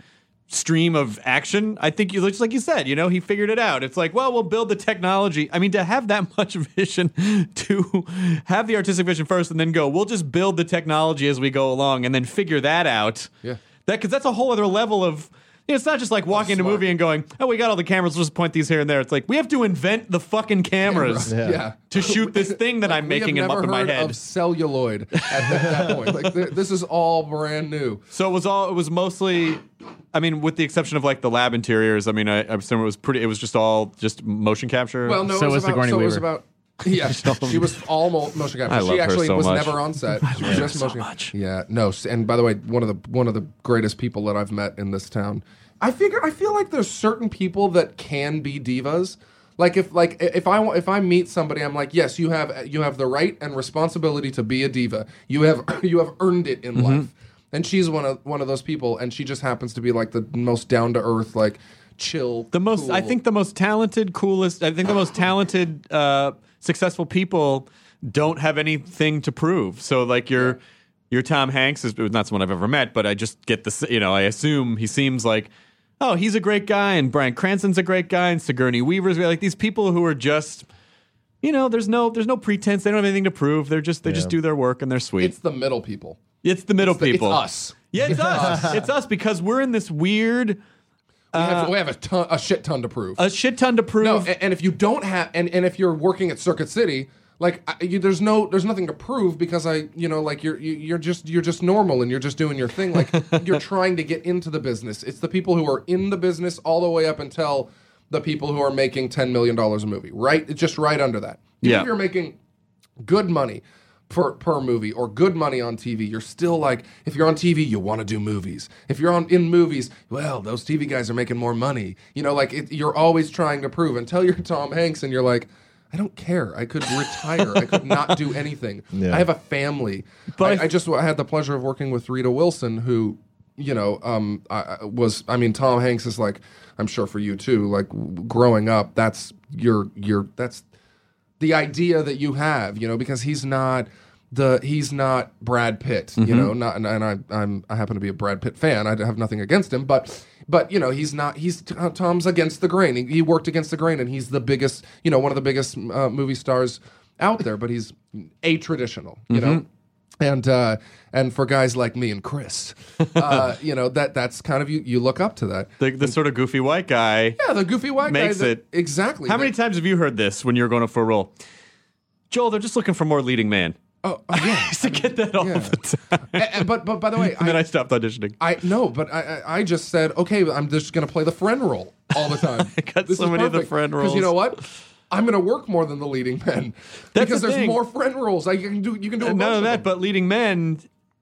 stream of action. I think you just like you said, you know, he figured it out. It's like, well, we'll build the technology. I mean, to have that much vision, to have the artistic vision first and then go, we'll just build the technology as we go along and then figure that out.
Yeah.
That because that's a whole other level of. You know, it's not just like walking into a movie and going, oh, we got all the cameras, let's just point these here and there. It's like we have to invent the fucking cameras
Yeah. Yeah.
to shoot this thing that
Like,
I'm making
we have
up
never
in my
heard
head.
of celluloid at that point. Like th- this is all brand new.
So it was all. It was mostly. I mean, with the exception of like the lab interiors. I mean, I, I assume it was pretty. It was just all just motion capture.
Well, no,
So
it was
was
about,
Sigourney
so it was
Weaver.
about. Yeah, she was all mo- motion capture.
I
she
love her
actually
so
was
much.
never on set. She was just
so
motion
much.
Yeah, no. s- And by the way, one of the one of the greatest people that I've met in this town. I figure I feel like there's certain people that can be divas. Like if like if I wa- if I meet somebody, I'm like, yes, you have you have the right and responsibility to be a diva. You have you have earned it in life. And she's one of one of those people, and she just happens to be like the most down to earth, like chill.
The most,
cool.
I think, the most talented, coolest. I think the most talented, uh, successful people don't have anything to prove. So, like your your Tom Hanks is not someone I've ever met, but I just get the, you know, I assume he seems like, oh, he's a great guy, and Bryan Cranston's a great guy, and Sigourney Weaver's great. Like these people who are just, you know, there's no there's no pretense. They don't have anything to prove. They're just they just do their work and they're sweet.
It's the middle people.
It's the middle
It's the-
people.
It's us.
Yeah, it's us. It's us because we're in this weird.
We have, we have a ton, a shit ton to prove.
A shit ton to prove.
No, and, and if you don't have, and, and if you're working at Circuit City, like I, you, there's no, there's nothing to prove because I, you know, like you're, you, you're just, you're just normal and you're just doing your thing. Like you're trying to get into the business. It's the people who are in the business all the way up until the people who are making ten million dollars a movie, right? It's just right under that. Even
Yeah.
if you're making good money per per movie or good money on T V, you're still like, if you're on T V, you want to do movies. If you're on in movies, well, those T V guys are making more money. You know, like it, you're always trying to prove until you're Tom Hanks and you're like, I don't care. I could retire. I could not do anything.
Yeah.
I have a family.
But
I, I just I had the pleasure of working with Rita Wilson, who, you know, um, I, I was. I mean, Tom Hanks is like, I'm sure for you too. Like w- growing up, that's your your that's the idea that you have, you know, because he's not the he's not Brad Pitt, you know, not and, and I I'm I happen to be a Brad Pitt fan. I have nothing against him, but but you know, he's not he's Tom's against the grain. He, he worked against the grain, and he's the biggest, you know, one of the biggest uh, movie stars out there. But he's a-traditional, you know. And uh, and for guys like me and Chris, uh, you know, that that's kind of you you look up to that.
the, the sort of goofy white guy.
Yeah, the goofy white
Makes
guy. that-
it-
exactly.
How
that-
many times have you heard this when you were going up for a role? Joel, they're just looking for more leading man.
Oh, oh, yeah.
I used to get that all
Yeah.
the time.
A- a- but but by the way,
And then
I,
I stopped auditioning.
I no, but I I I just said okay, I'm just gonna play the friend role all the time.
I got
This
so
is
many of the
perfect.
friend
Because you
roles.
know what? I'm gonna work more than the leading men
That's
because
the
there's
thing.
more friend roles. I you can do you can do a
None
bunch
of that,
them.
but leading men,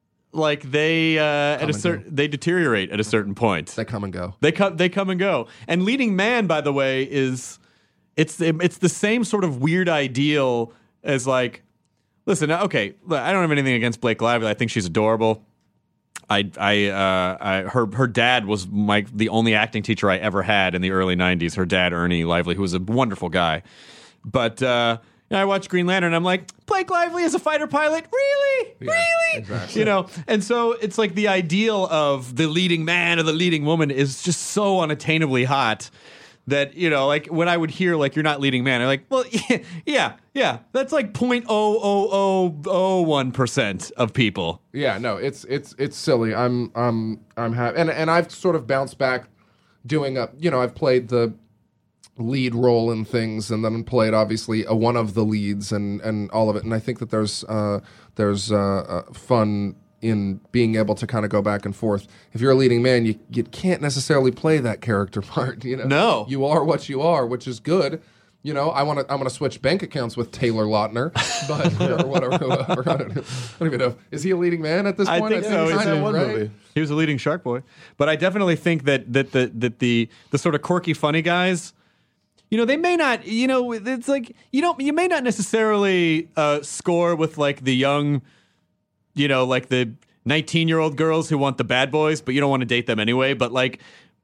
like they uh, at a
and
certain they deteriorate at a certain point.
they come and go.
They come they come and go. And leading man, by the way, is it's the, it's the same sort of weird ideal as like, listen, okay, look, I don't have anything against Blake Lively. I think she's adorable. I I uh I, her her dad was my the only acting teacher I ever had in the early nineties. Her dad, Ernie Lively, who was a wonderful guy. But uh you know, I watched Green Lantern and I'm like, Blake Lively is a fighter pilot? Really? really?
exactly.
You know, and so it's like the ideal of the leading man or the leading woman is just so unattainably hot that, you know, like when I would hear like you're not leading man, I'm like, well, yeah, yeah, yeah. That's like point oh oh oh oh one percent of people.
Yeah, no, it's it's it's silly. I'm I'm I'm happy, and and I've sort of bounced back, doing a you know I've played the lead role in things, and then played obviously a, one of the leads and and all of it. And I think that there's uh, there's uh, uh, fun in being able to kind of go back and forth. If you're a leading man, you you can't necessarily play that character part. You know,
No.
you are what you are, which is good. You know, I want to. I'm going to switch bank accounts with Taylor Lautner, but or whatever. whatever. I, don't, I don't even know. Is he a leading man at this
I
point?
think so.
he's
He's
kind
in
of,
one
right?
movie.
He was a leading Shark Boy, but I definitely think that that the that the the sort of quirky, funny guys, you know, they may not, you know, it's like you don't, you may not necessarily uh, score with like the young, you know, like the nineteen-year-old girls who want the bad boys, but you don't want to date them anyway. But like,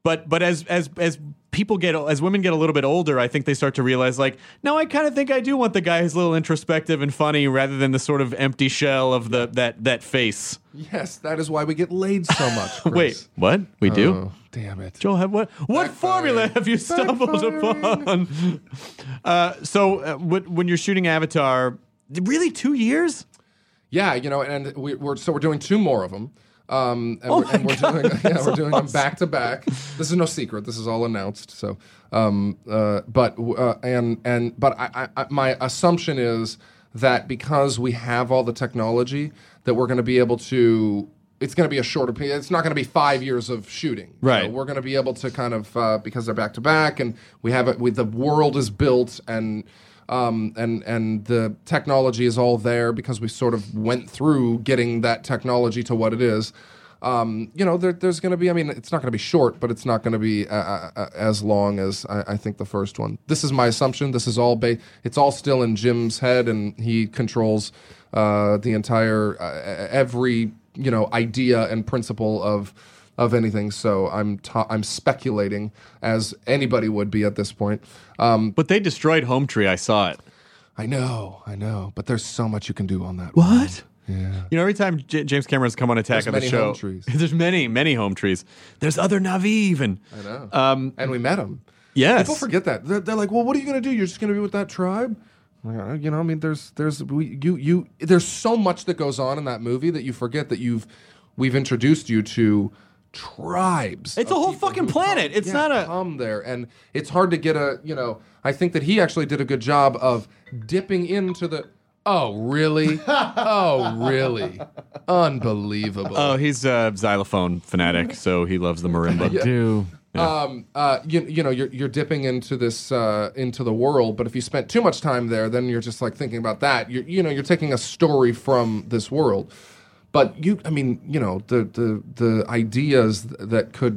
But but as as as people get as women get a little bit older, I think they start to realize like, no, I kind of think I do want the guy who's a little introspective and funny rather than the sort of empty shell of the that that face.
Yes, that is why we get laid so much. Chris.
Wait, what? We do?
Oh, damn it.
Joel, have what? What
Backfiring.
formula have you stumbled
Backfiring.
upon? Uh, so uh, when you're shooting Avatar, really two years?
Yeah, you know, and we, we're so we're doing two more of them. Um, and
Oh
we're, and
my
we're
God,
doing yeah,
that's
we're doing them
awesome.
back to back. This is no secret. This is all announced. So, um, uh, but uh, and and but I, I, my assumption is that because we have all the technology, that we're going to be able to. It's going to be a shorter period. It's not going to be five years of shooting. You
Right.
know, we're going to be able to kind of uh, because they're back to back, and we have it. We, the world is built and. Um, and and the technology is all there because we sort of went through getting that technology to what it is. Um, you know, there, there's going to be. I mean, it's not going to be short, but it's not going to be uh, uh, as long as I, I think the first one. This is my assumption. This is all. Ba- it's all still in Jim's head, and he controls uh, the entire uh, every you know idea and principle of. Of anything, so I'm ta- I'm speculating as anybody would be at this point. Um,
But they destroyed Home Tree. I saw it.
I know, I know, but there's so much you can do on that.
What?
Yeah.
You know, every time J- James Cameron's come on Attack
There's
on the
many
show,
home trees.
there's many, many home trees. There's other Na'vi even.
I know.
Um,
and we met him.
yes.
People forget that. They're, they're like, "Well, what are you going to do? You're just going to be with that tribe?" I'm like, You know, I mean, there's, there's, we, you, you. There's so much that goes on in that movie that you forget that you've, we've introduced you to. Tribes.
It's a
of
whole
people
fucking
who
planet.
come-
It's
yeah,
not a-
come there, and it's hard to get a. You know, I think that he actually did a good job of dipping into the. Oh really? Oh really? Unbelievable.
Oh, he's a xylophone fanatic, so he loves the marimba.
Do.
um, uh, you, you know, you're you're dipping into this uh, into the world, but if you spent too much time there, then you're just like thinking about that. You you know, you're taking a story from this world. But you, I mean, you know, the, the the ideas that could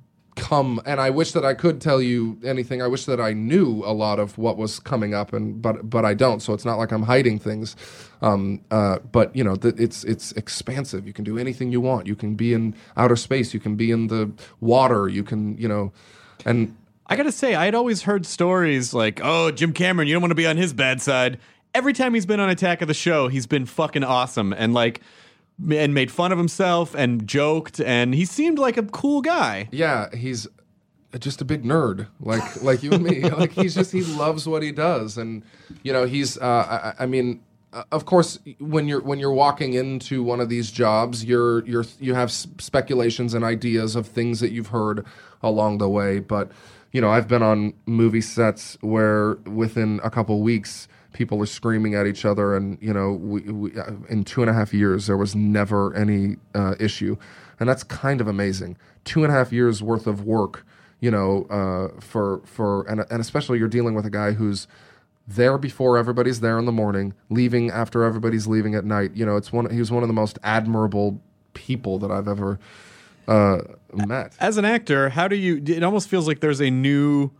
come, and I wish that I could tell you anything. I wish that I knew a lot of what was coming up, and but but I don't. So it's not like I'm hiding things. Um, uh, but you know, the, it's it's expansive. You can do anything you want. You can be in outer space. You can be in the water. You can, you know, and
I gotta say, I'd always heard stories like, oh, Jim Cameron, you don't want to be on his bad side. Every time he's been on Attack of the Show, he's been fucking awesome. And like, and made fun of himself and joked, and he seemed like a cool guy.
yeah, he's just a big nerd, like like you and me. Like he's just he loves what he does, and you know he's. Uh, I, I mean, uh, of course, when you're when you're walking into one of these jobs, you're you're you have s- speculations and ideas of things that you've heard along the way. But you know, I've been on movie sets where within a couple weeks. People are screaming at each other, and you know, we, we, uh, in two and a half years, there was never any uh, issue, and that's kind of amazing. Two and a half years worth of work, you know, uh, for for and and especially you're dealing with a guy who's there before everybody's there in the morning, leaving after everybody's leaving at night. You know, it's one. He was one of the most admirable people that I've ever uh, met.
As an actor, how do you? It almost feels like there's a new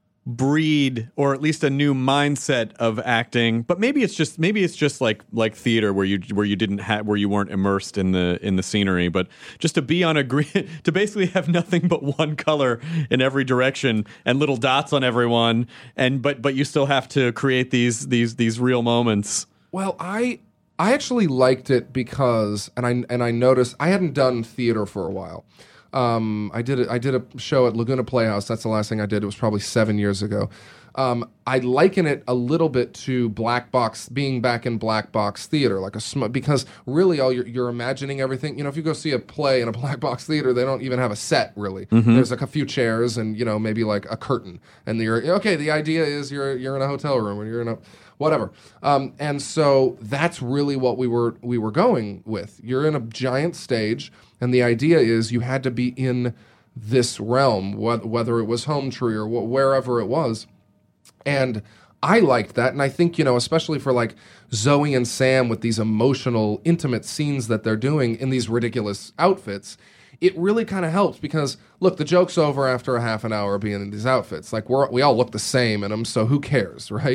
breed, or at least a new mindset of acting. But maybe it's just maybe it's just like like theater, where you where you didn't have where you weren't immersed in the in the scenery. But just to be on a green, to basically have nothing but one color in every direction and little dots on everyone, and but but you still have to create these these these real moments.
Well, I I actually liked it because, and I and I noticed I hadn't done theater for a while. Um, I did a, I did a show at Laguna Playhouse. That's the last thing I did. It was probably seven years ago. Um, I liken it a little bit to black box, being back in black box theater, like a sm- because really all you're, you're imagining everything. You know, if you go see a play in a black box theater, they don't even have a set really. There's like a few chairs and you know maybe like a curtain, and you're okay. The idea is you're you're in a hotel room or you're in a whatever. Um, and so that's really what we were we were going with. You're in a giant stage, and the idea is you had to be in this realm, wh- whether it was Home Tree or wh- wherever it was. And I liked that, and I think, you know, especially for like Zoe and Sam with these emotional, intimate scenes that they're doing in these ridiculous outfits, it really kind of helps because, look, the joke's over after a half an hour of being in these outfits. Like, we're, we all look the same in them, so who cares, right?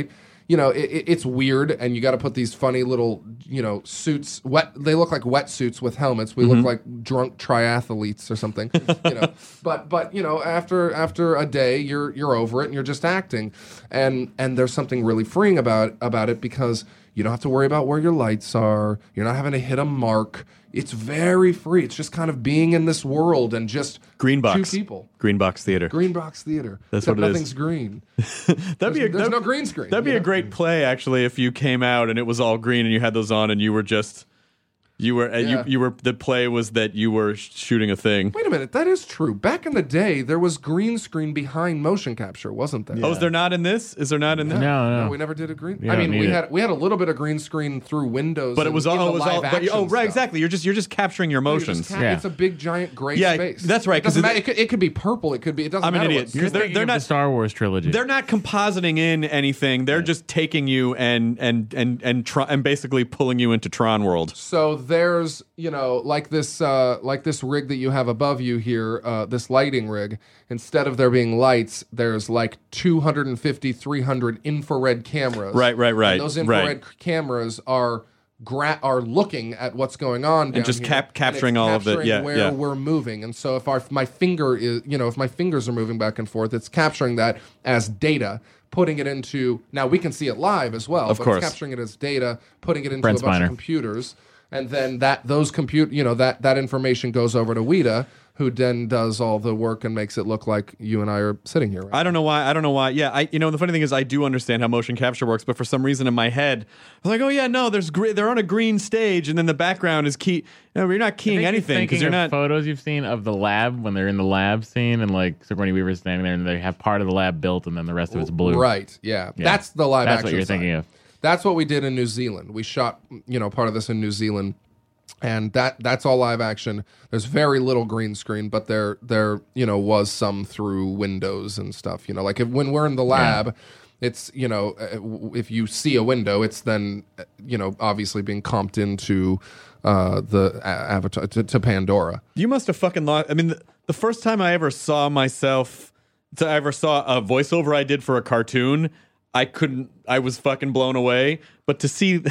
you know, it, it, it's weird, and you got to put these funny little, you know, suits. Wet. They look like wetsuits with helmets. We
Mm-hmm.
look like drunk triathletes or something. you know, but but you know, after after a day, you're you're over it, and you're just acting, and and there's something really freeing about about it because you don't have to worry about where your lights are. You're not having to hit a mark. It's very free. It's just kind of being in this world and just
Green Box.
two people.
Green Box Theater.
Green Box Theater.
That's
Except
what it is.
nothing's green.
That'd
There's,
be a,
there's
that'd-
no green screen.
That'd be
you
a
know?
great play, actually, if you came out and it was all green and you had those on and you were just, you were, uh,
Yeah.
you, you were. The play was that you were sh- shooting a thing.
Wait a minute, that is true. Back in the day, there was green screen behind motion capture, wasn't there?
Oh, is there not in this? Is there not in this?
No, no.
we never did a green.
You
I
don't
mean,
need
we
it.
had we had a little bit of green screen through Windows,
But it
in-
was
in
all.
the
It was all.
live
But,
action
oh, right,
stuff.
exactly. You're just you're just capturing your
You're just
emotions.
ca-
Yeah.
It's a big giant gray
Yeah,
space.
that's right,
It, doesn't
'cause
matter.
it-
It, could, it could be purple. It could be. It doesn't
I'm an
matter.
idiot.
what-
You're
Because they're-
thinking
they're
of
not-
the Star Wars trilogy.
They're not compositing in anything. They're just taking you and and and and tr- and basically pulling you into Tron world.
So there's, you know, like this, uh, like this rig that you have above you here, uh, this lighting rig. Instead of there being lights, there's like two fifty, three hundred infrared cameras.
Right, right, right,
And those infrared
right.
c- cameras are gra- are looking at what's going on down
just
here,
cap-
and
capturing
it's
all of it.
capturing
Yeah,
where
yeah.
we're moving. And so if our if my finger is, you know, if my fingers are moving back and forth, it's capturing that as data. Putting it into now we can see it live as well.
Of
but
course.
it's capturing it as data, putting it into
Brent
a bunch
Spiner.
of computers, and then that those compute you know that that information goes over to Weta, who then does all the work and makes it look like you and I are sitting here. Right
I don't know why. I don't know why. Yeah, I. You know, the funny thing is, I do understand how motion capture works, but for some reason in my head, I was like, oh yeah, no, there's gre- they're on a green stage, and then the background is key. No, you're not
I
keying
think
anything
thinking
because you're
of
not.
photos you've seen of the lab when they're in the lab scene and like Sigourney Weaver's standing there and they have part of the lab built and then the rest of it's blue.
Right? Yeah.
Yeah.
That's the live
That's
action.
what you're
side.
thinking of.
That's what we did in New Zealand. We shot, you know, part of this in New Zealand, and that that's all live action. There's very little green screen, but there there you know was some through windows and stuff. You know, like if, when we're in the lab, it's you know uh, w- if you see a window, it's then uh, you know obviously being comped into uh, the a- avatar to, to Pandora.
You must have fucking lost. I mean, the, the first time I ever saw myself, so I ever saw a voiceover I did for a cartoon, I couldn't. I was fucking blown away. But to see.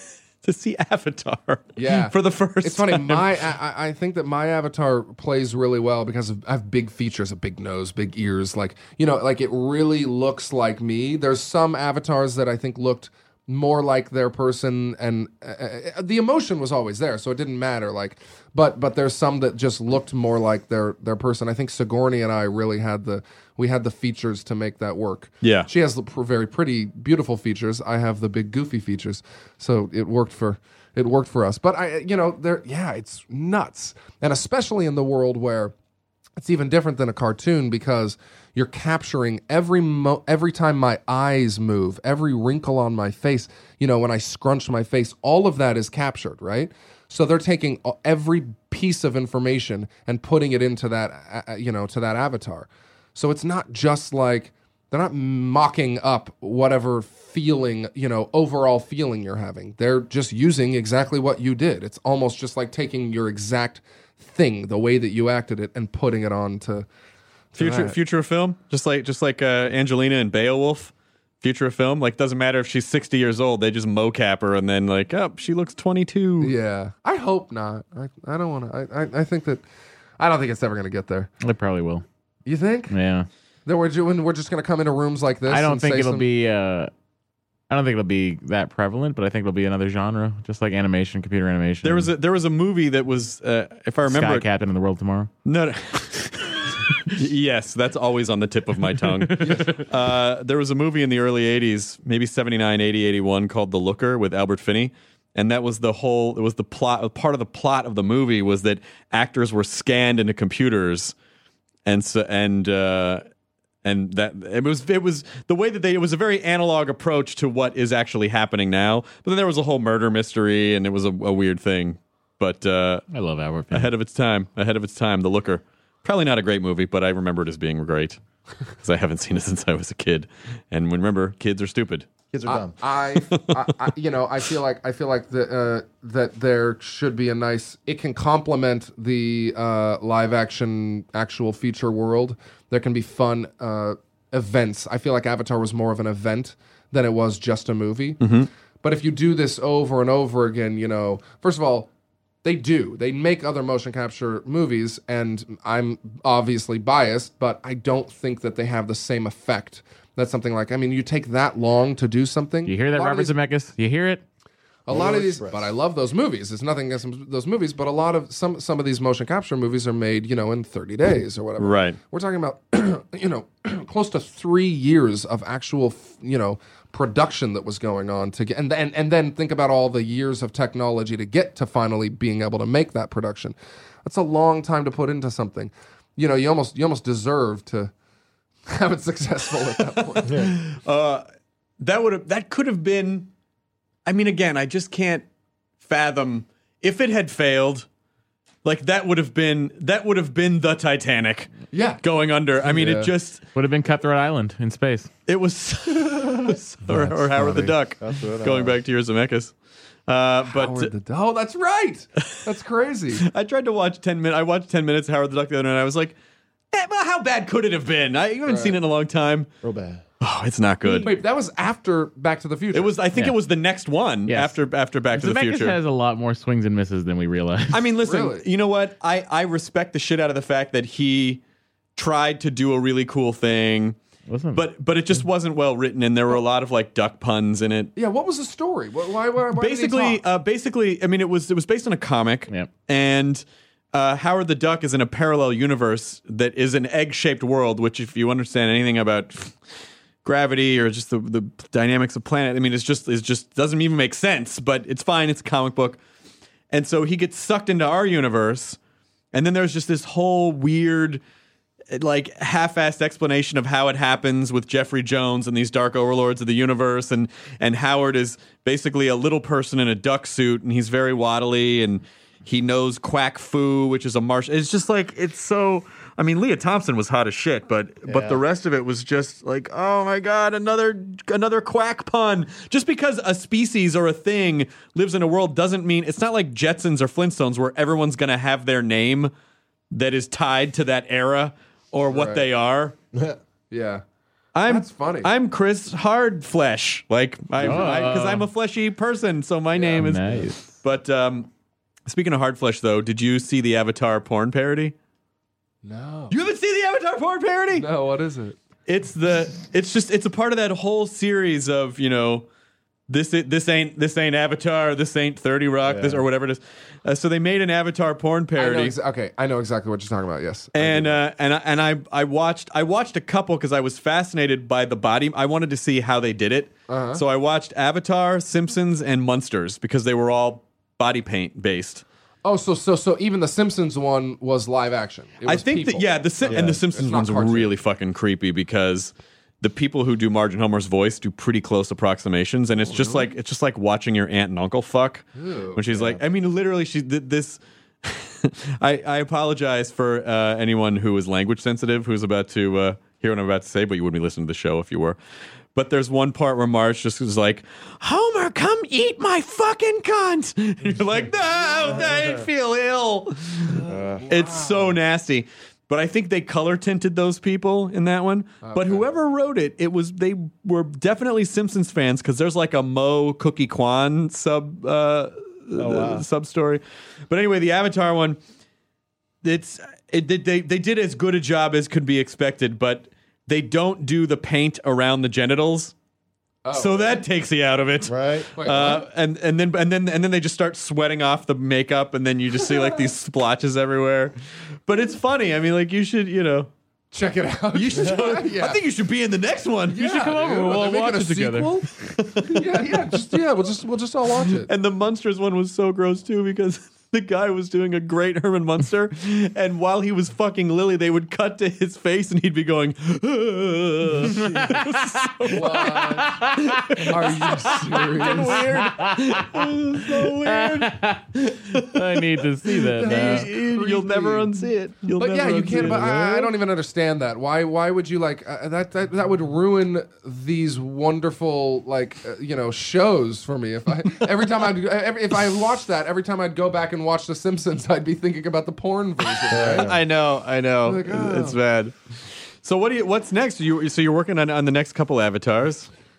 To see Avatar,
Yeah,
for the first.
It's funny.
time.
My I, I think that my avatar plays really well because of, I have big features, a big nose, big ears. Like you know, like it really looks like me. There's some avatars that I think looked more like their person, and uh, uh, the emotion was always there, so it didn't matter. Like, but but there's some that just looked more like their their person. I think Sigourney and I really had the we had the features to make that work.
Yeah.
She has the pr- very pretty, beautiful features. I have the big, goofy features. So it worked for it worked for us. But I, you know, there, yeah, it's nuts, and especially in the world where it's even different than a cartoon because you're capturing every mo- every time my eyes move, every wrinkle on my face. You know, when I scrunch my face, all of that is captured, right? So they're taking a- every piece of information and putting it into that, uh, you know, to that avatar. So it's not just like they're not mocking up whatever feeling, you know, overall feeling you're having. They're just using exactly what you did. It's almost just like taking your exact thing, the way that you acted it, and putting it on to, to
future
that.
future of film, just like just like uh, Angelina and Beowulf. Future of film, like doesn't matter if she's sixty years old, they just mocap her and then like, oh, she looks twenty-two.
Yeah, I hope not. I, I don't want to. I, I I think that I don't think it's ever going to get there.
They probably will.
You think?
Yeah.
That we're doing? We're just going to come into rooms like this.
I don't
and
think
say
it'll
some-
be. Uh, I don't think it'll be that prevalent, but I think it'll be another genre, just like animation, computer animation.
There was a there was a movie that was, uh, if I remember,
Sky
it-
Captain in the World Tomorrow.
no. no. Yes, that's always on the tip of my tongue. Uh, there was a movie in the early eighties, maybe seventy-nine, eighty, eighty-one, called The Looker with Albert Finney. And that was the whole, it was the plot, part of the plot of the movie was that actors were scanned into computers. And so, and, uh, and that it was, it was the way that they, it was a very analog approach to what is actually happening now. But then there was a whole murder mystery and it was a, a weird thing. But, uh,
I love Albert Finney.
ahead of its time, ahead of its time, The Looker. Probably not a great movie, but I remember it as being great because I haven't seen it since I was a kid. And remember, kids are stupid.
Kids are dumb.
I, I, I, you know, I feel like I feel like the, uh, that there should be a nice. It can complement the uh, live action actual feature world. There can be fun uh, events. I feel like Avatar was more of an event than it was just a movie.
Mm-hmm.
But if you do this over and over again, you know, first of all, they do. They make other motion capture movies, and I'm obviously biased, but I don't think that they have the same effect. That's something like, I mean, you take that long to do something.
You hear that, Robert Zemeckis? You hear it?
A lot of these, but I love those movies. It's nothing against those movies, but a lot of some some of these motion capture movies are made, you know, in thirty days or whatever.
Right.
We're talking about, you know, close to three years of actual, you know, production that was going on to get, and and and then think about all the years of technology to get to finally being able to make that production. That's a long time to put into something. You know, you almost you almost deserve to have it successful at that point.
Yeah.
Uh, that would have that could have been. I mean, again, I just can't fathom if it had failed. Like that would have been that would have been the Titanic.
Yeah,
going under. I mean,
Yeah.
it just
Would have been Cutthroat Island in space.
it was or, or Howard the
funny.
Duck.
Cutthroat
Going
Island.
back to your Zemeckis. Uh, but
Howard the oh, that's right. That's crazy.
I tried to watch ten minutes. I watched ten minutes of Howard the Duck the other night. And I was like, eh, well, how bad could it have been? I haven't
Right.
seen it in a long time.
Real bad.
Oh, it's not good.
Wait, that was after Back to the Future.
It was. I think
Yeah.
it was the next one
Yes.
after after Back to the
Zemeckis
Future.
has a lot more swings and misses than we realize.
I mean, listen.
Really?
You know what? I I respect the shit out of the fact that he tried to do a really cool thing,
Listen,
but but it just wasn't well written, and there were a lot of like duck puns in it.
Yeah, what was the story? Why? Why? why did he
basically,
talk?
uh, basically, I mean, it was it was based on a comic,
Yep.
and uh, Howard the Duck is in a parallel universe that is an egg-shaped world. Which, if you understand anything about gravity or just the, the dynamics of planet, I mean, it's just it's just doesn't even make sense. But it's fine. It's a comic book, and so he gets sucked into our universe, and then there's just this whole weird, like half-assed explanation of how it happens with Jeffrey Jones and these dark overlords of the universe, and and Howard is basically a little person in a duck suit, and he's very waddly, and he knows Quack Fu, which is a marsh. It's just like it's so. I mean, Leah Thompson was hot as shit, but but
Yeah.
the rest of it was just like, oh my god, another another quack pun. Just because a species or a thing lives in a world doesn't mean it's not like Jetsons or Flintstones where everyone's gonna have their name that is tied to that era or what
Right.
they are.
yeah.
I'm
That's funny.
I'm Chris Hardflesh, like I because I'm a fleshy person, so my name is.
nice.
But um, speaking of Hardflesh, though, did you see the Avatar porn parody?
No.
You haven't seen the Avatar porn parody?
No, what is it?
It's the it's just it's a part of that whole series of, you know, this this ain't this ain't Avatar, this ain't thirty Rock, this or whatever it is. Uh, so they made an Avatar porn
I know
parody.
exa- okay, I know exactly what you're talking about. Yes. I
And
do.
uh, and I, and I I watched I watched a couple because I was fascinated by the body. I wanted to see how they did it.
Uh-huh.
So I watched Avatar, Simpsons, and Munsters because they were all body paint based.
oh, so so so even the Simpsons one was live action. It
I
was
think
people.
that yeah, the Sim- and the Simpsons
It's not
one's
cartoon.
really fucking creepy because the people who do Marge and Homer's voice do pretty close approximations, and it's just like it's just like watching your aunt and uncle fuck when she's like, I mean, literally, she did this. I, I apologize for uh, anyone who is language sensitive who's about to uh, hear what I'm about to say, but you wouldn't be listening to the show if you were. But there's one part where Marge just is like, Homer, come eat my fucking cunt. And you're like, no, I feel ill. It's so nasty. But I think they color tinted those people in that one. But whoever wrote it, it was they were definitely Simpsons fans because there's like a Mo Cookie Kwan sub uh,
wow.
sub story. But anyway, the Avatar one, it's it, they they they did as good a job as could be expected, but they don't do the paint around the genitals. So that takes you out of it,
Right.
Wait,
Uh,
what?
and and then and then and then they just start sweating off the makeup, and then you just see like these splotches everywhere. But it's funny. I mean, like you should, you know,
Check it out.
you should.
Yeah.
I think you should be in the next one.
Yeah,
should come over.
dude.
We'll
Are they
watch
making
it
a
together.
sequel? yeah, yeah, just yeah. We'll just we'll just all watch it.
And the Munsters one was so gross too because the guy was doing a great Herman Munster, and while he was fucking Lily, they would cut to his face, and he'd be going.
Are you serious?
Weird. It was so weird.
I need to see that now.
You- You'll never unsee it. You'll
But
never
yeah, you
unsee
can't.
it.
But I, I don't even understand that. Why? Why would you like uh, that? That that would ruin these wonderful like uh, you know shows for me. If I every time I'd every, if I watched that, every time I'd go back and watch The Simpsons, I'd be thinking about the porn version. Right?
I know, I know.
Like, oh.
It's bad. So what do you? What's next? You so you're working on on the next couple avatars.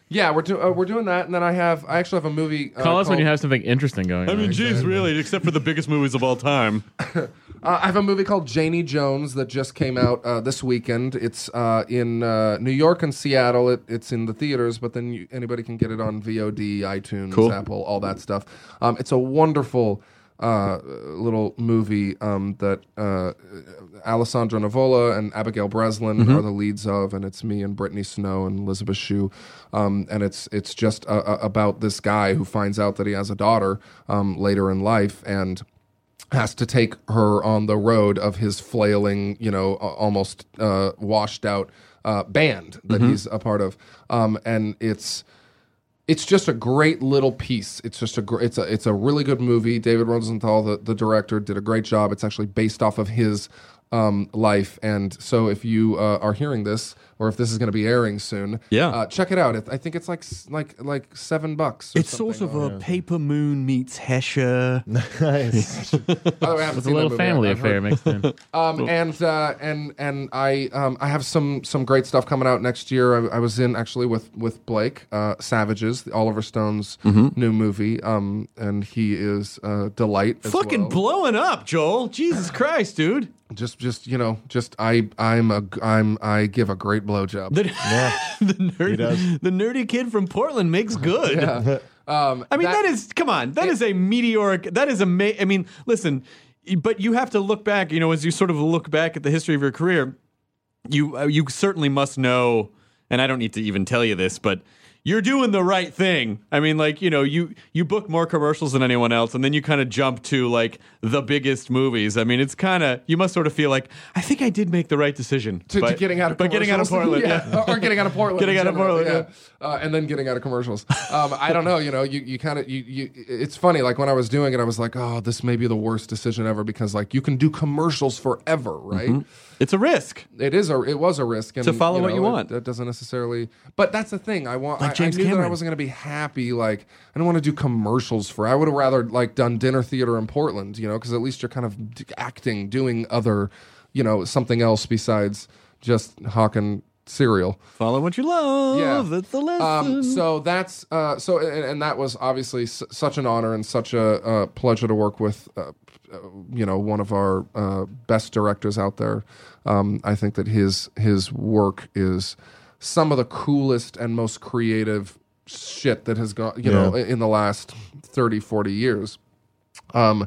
Yeah, we're do- uh, we're doing that, and then I have I actually have a movie. Uh,
Call us when
called-
you have something interesting going
I
on.
mean, geez, really, except for the biggest movies of all time.
Uh, I have a movie called Janie Jones that just came out uh, this weekend. It's uh, in uh, New York and Seattle. It, it's in the theaters, but then you, anybody can get it on V O D, iTunes,
Cool.
Apple, all that stuff. Um, it's a wonderful uh, little movie um, that uh, Alessandra Nivola and Abigail Breslin
Mm-hmm.
are the leads of, and it's me and Brittany Snow and Elizabeth Shue. Um, and it's it's just uh, uh, about this guy who finds out that he has a daughter um, later in life, and has to take her on the road of his flailing, you know, a- almost uh, washed out uh, band that
Mm-hmm.
he's a part of, um, and it's it's just a great little piece. It's just a gr- it's a it's a really good movie. David Rosenthal, the the director, did a great job. It's actually based off of his um, life, and so if you uh, are hearing this, or if this is going to be airing soon,
Yeah.
uh, check it out. It, I think it's like s- like like seven bucks. Or
It's
something.
sort of a Paper Moon meets Hesher.
Nice.
By the way, I haven't
It's a
seen that
little
movie.
family
I've heard-
affair mixed in.
Um, and uh, and and I um, I have some some great stuff coming out next year. I, I was in actually with with Blake uh, Savages, Oliver Stone's new movie, um, and he is uh, delight. As
Fucking
well.
blowing up, Joel. Jesus Christ, dude.
Just just you know, just I I'm a I'm I give a great blowjob.
The,
Yeah.
the, nerd,
does.
the nerdy kid from Portland makes good.
Um,
I mean, that is, come on, that is a meteoric, that is a, ma- I mean, listen, but you have to look back, you know, as you sort of look back at the history of your career, you uh, you certainly must know, and I don't need to even tell you this, but you're doing the right thing. I mean, like, you know, you you book more commercials than anyone else, and then you kind of jump to like the biggest movies. I mean, it's kind of, you must sort of feel like, I think I did make the right decision
to,
by,
to getting out of
by getting out of
commercials.
Portland. yeah.
or getting out of Portland,
Getting
in
out of
general,
Portland,
yeah, Uh, and then getting out of commercials. Um, I don't know, you know, you, you kind of you, you. It's funny, like when I was doing it, I was like, oh, this may be the worst decision ever because like you can do commercials forever, right?
It's a risk.
It is a it was a risk and,
To follow
you
what
know,
you
it-
want.
That doesn't necessarily. But that's the thing. I want.
Like
I,
James
I knew that I
Cameron.
wasn't going to be happy. Like I don't want to do commercials for. I would have rather like done dinner theater in Portland, you know, because at least you're kind of d- acting, doing other, you know, something else besides just hawking cereal.
Follow what you love.
Yeah.
That's the lesson.
Um, so that's uh, so, and, and that was obviously s- such an honor and such a uh, pleasure to work with. Uh, uh, you know, one of our uh, best directors out there. Um, I think that his his work is some of the coolest and most creative shit that has gone. You know,
Yeah.
in the last thirty, forty years. Um,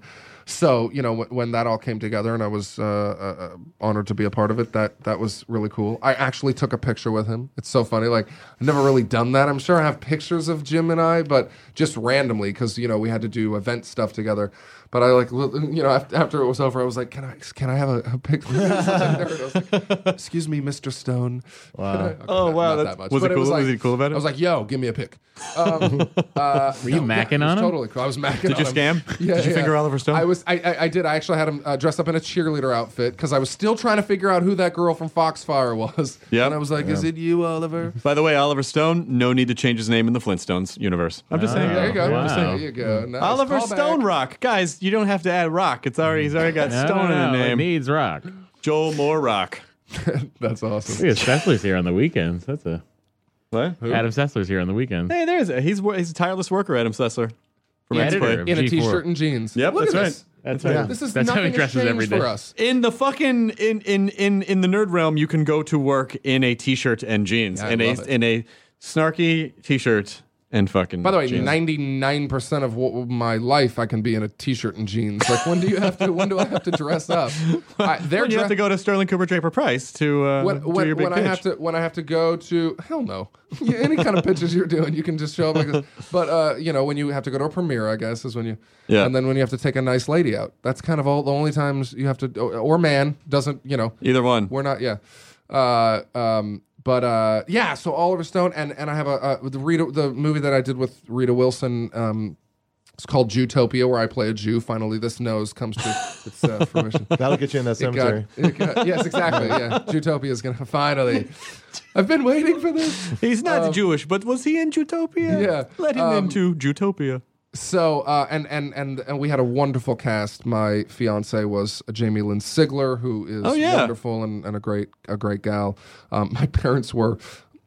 so you know w- when that all came together, and I was uh, uh, honored to be a part of it. That that was really cool. I actually took a picture with him. It's so funny. Like I've never really done that. I'm sure I have pictures of Jim and I, but just randomly because you know we had to do event stuff together. But I like l- you know after, after it was over, I was like, can I can I have a, a picture? I was like, excuse me, Mister Stone.
Wow.
Oh, wow,
Not
that's-
that much.
was
But
he cool?
like-
Was he cool about it?
I was like, yo, give me a pic. Um, uh,
Were you macking on him?
Totally cool. I was macking.
Did you
on him.
scam?
Yeah,
Did you
yeah.
finger Oliver Stone?
I was. I, I, I did. I actually had him uh, dressed up in a cheerleader outfit because I was still trying to figure out who that girl from Foxfire was.
Yep.
And I was like, "Is it you, Oliver?"
By the way, Oliver Stone, no need to change his name in the Flintstones universe. I'm just saying.
There you go.
Wow.
There you go. Nice
Oliver
callback.
Stone Rock. Guys, you don't have to add rock. It's already he's already got
No,
Stone
no,
in the
no,
name.
It needs rock.
Joel Moore Rock.
That's awesome.
Look at Sessler's here on the weekends. That's a
What?
Adam Sessler's here on the weekends.
Hey, there's a, he's wo- he's a tireless worker, Adam Sessler. From
Yeah,
X-Play.
editor.
In a
G four.
t-shirt and jeans.
Yep,
Look
that's
at
right.
this.
That's
Yeah.
right.
This is
That's how he
nothing has
dresses every
changed
day.
for us.
In the fucking in in in in the nerd realm, you can go to work in a t-shirt and jeans,
Yeah, I
in a
love it.
in a snarky t-shirt and fucking.
By the way,
jeans.
ninety-nine percent of what, my life I can be in a t-shirt and jeans. Like when do you have to? When do I have to dress up? I, they're
When you have
dre-
to go to Sterling Cooper Draper Price to uh,
when,
do
when,
your big
when I
pitch.
have to when I have to go to hell no. Yeah, any kind of pitches you're doing, you can just show up like this. But uh, you know, when you have to go to a premiere, I guess is when you.
Yeah.
And then when you have to take a nice lady out, that's kind of all the only times you have to. Or, or man doesn't, you know.
Either one.
We're not. Yeah. Uh, um. But uh, yeah. So Oliver Stone and and I have a uh, the Rita the movie that I did with Rita Wilson. Um, it's called Jewtopia, where I play a Jew. Finally, this nose comes to its uh, fruition.
That'll get you in that
It got-
cemetery.
it got- yes, exactly. Yeah, Jewtopia is gonna finally. I've been waiting for this.
He's not Jewish, but was he in Jutopia?
Yeah.
Let him
Um,
into Jutopia.
So uh, and and and and we had a wonderful cast. My fiance was Jamie Lynn Sigler, who is
Oh, yeah.
wonderful and, and a great a great gal. Um, my parents were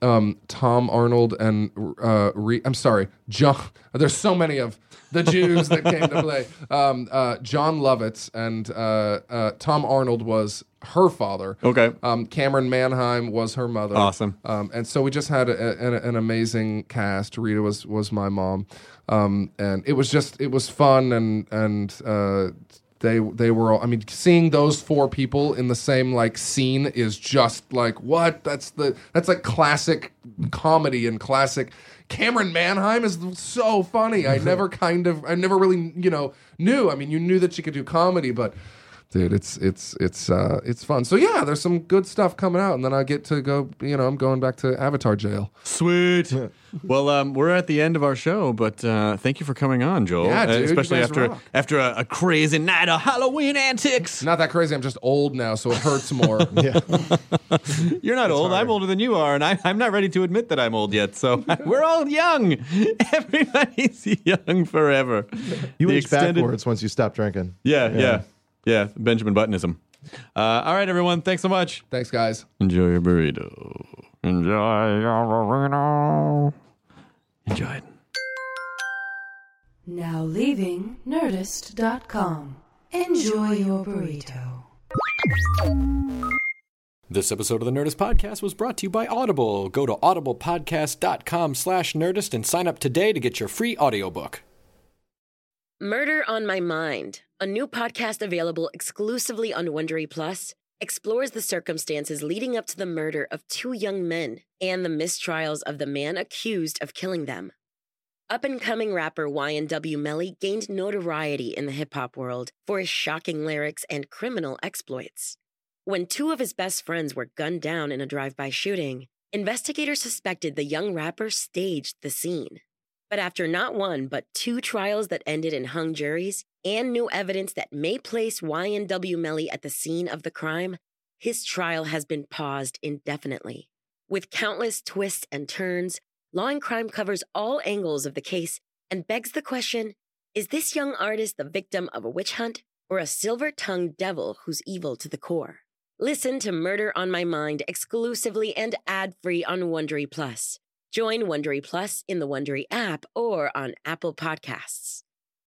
um, Tom Arnold and uh, Re- I'm sorry, John. There's so many of the Jews that came to play. Um, uh, John Lovitz and uh, uh, Tom Arnold was her father.
Okay.
Um, Cameron Manheim was her mother.
Awesome.
Um, and so we just had a, a, an amazing cast. Rita was was my mom, um, and it was just it was fun and and. Uh, They they were all, I mean, seeing those four people in the same like scene is just like, what? That's the that's like classic comedy and classic. Cameron Manheim is so funny. I never kind of I never really, you know, knew. I mean, you knew that she could do comedy, but dude, it's it's it's uh it's fun. So yeah, there's some good stuff coming out, and then I get to go, you know, I'm going back to Avatar jail.
Sweet. Well, um, we're at the end of our show, but uh, thank you for coming on, Joel.
Yeah, dude,
uh, especially
you guys
after
rock.
after a, a crazy night of Halloween antics.
Not that crazy. I'm just old now, so it hurts more.
Yeah.
You're not old. I'm older than you are, and I, I'm not ready to admit that I'm old yet. So we're all young. Everybody's young forever.
You
The
age
extended-
backwards once you stop drinking.
Yeah, yeah, yeah. Benjamin Buttonism. Uh, all right, everyone. Thanks so much.
Thanks, guys.
Enjoy your burrito. Enjoy your burrito. Enjoy it.
Now leaving Nerdist dot com. Enjoy your burrito.
This episode of the Nerdist Podcast was brought to you by Audible. Go to audiblepodcast.com slash nerdist and sign up today to get your free audiobook.
Murder on My Mind, a new podcast available exclusively on Wondery Plus, explores the circumstances leading up to the murder of two young men and the mistrials of the man accused of killing them. Up-and-coming rapper Y N W Melly gained notoriety in the hip-hop world for his shocking lyrics and criminal exploits. When two of his best friends were gunned down in a drive-by shooting, investigators suspected the young rapper staged the scene. But after not one, but two trials that ended in hung juries and new evidence that may place Y N W Melly at the scene of the crime, his trial has been paused indefinitely. With countless twists and turns, Law and Crime covers all angles of the case and begs the question, is this young artist the victim of a witch hunt or a silver-tongued devil who's evil to the core? Listen to Murder on My Mind exclusively and ad-free on Wondery Plus. Join Wondery Plus in the Wondery app or on Apple Podcasts.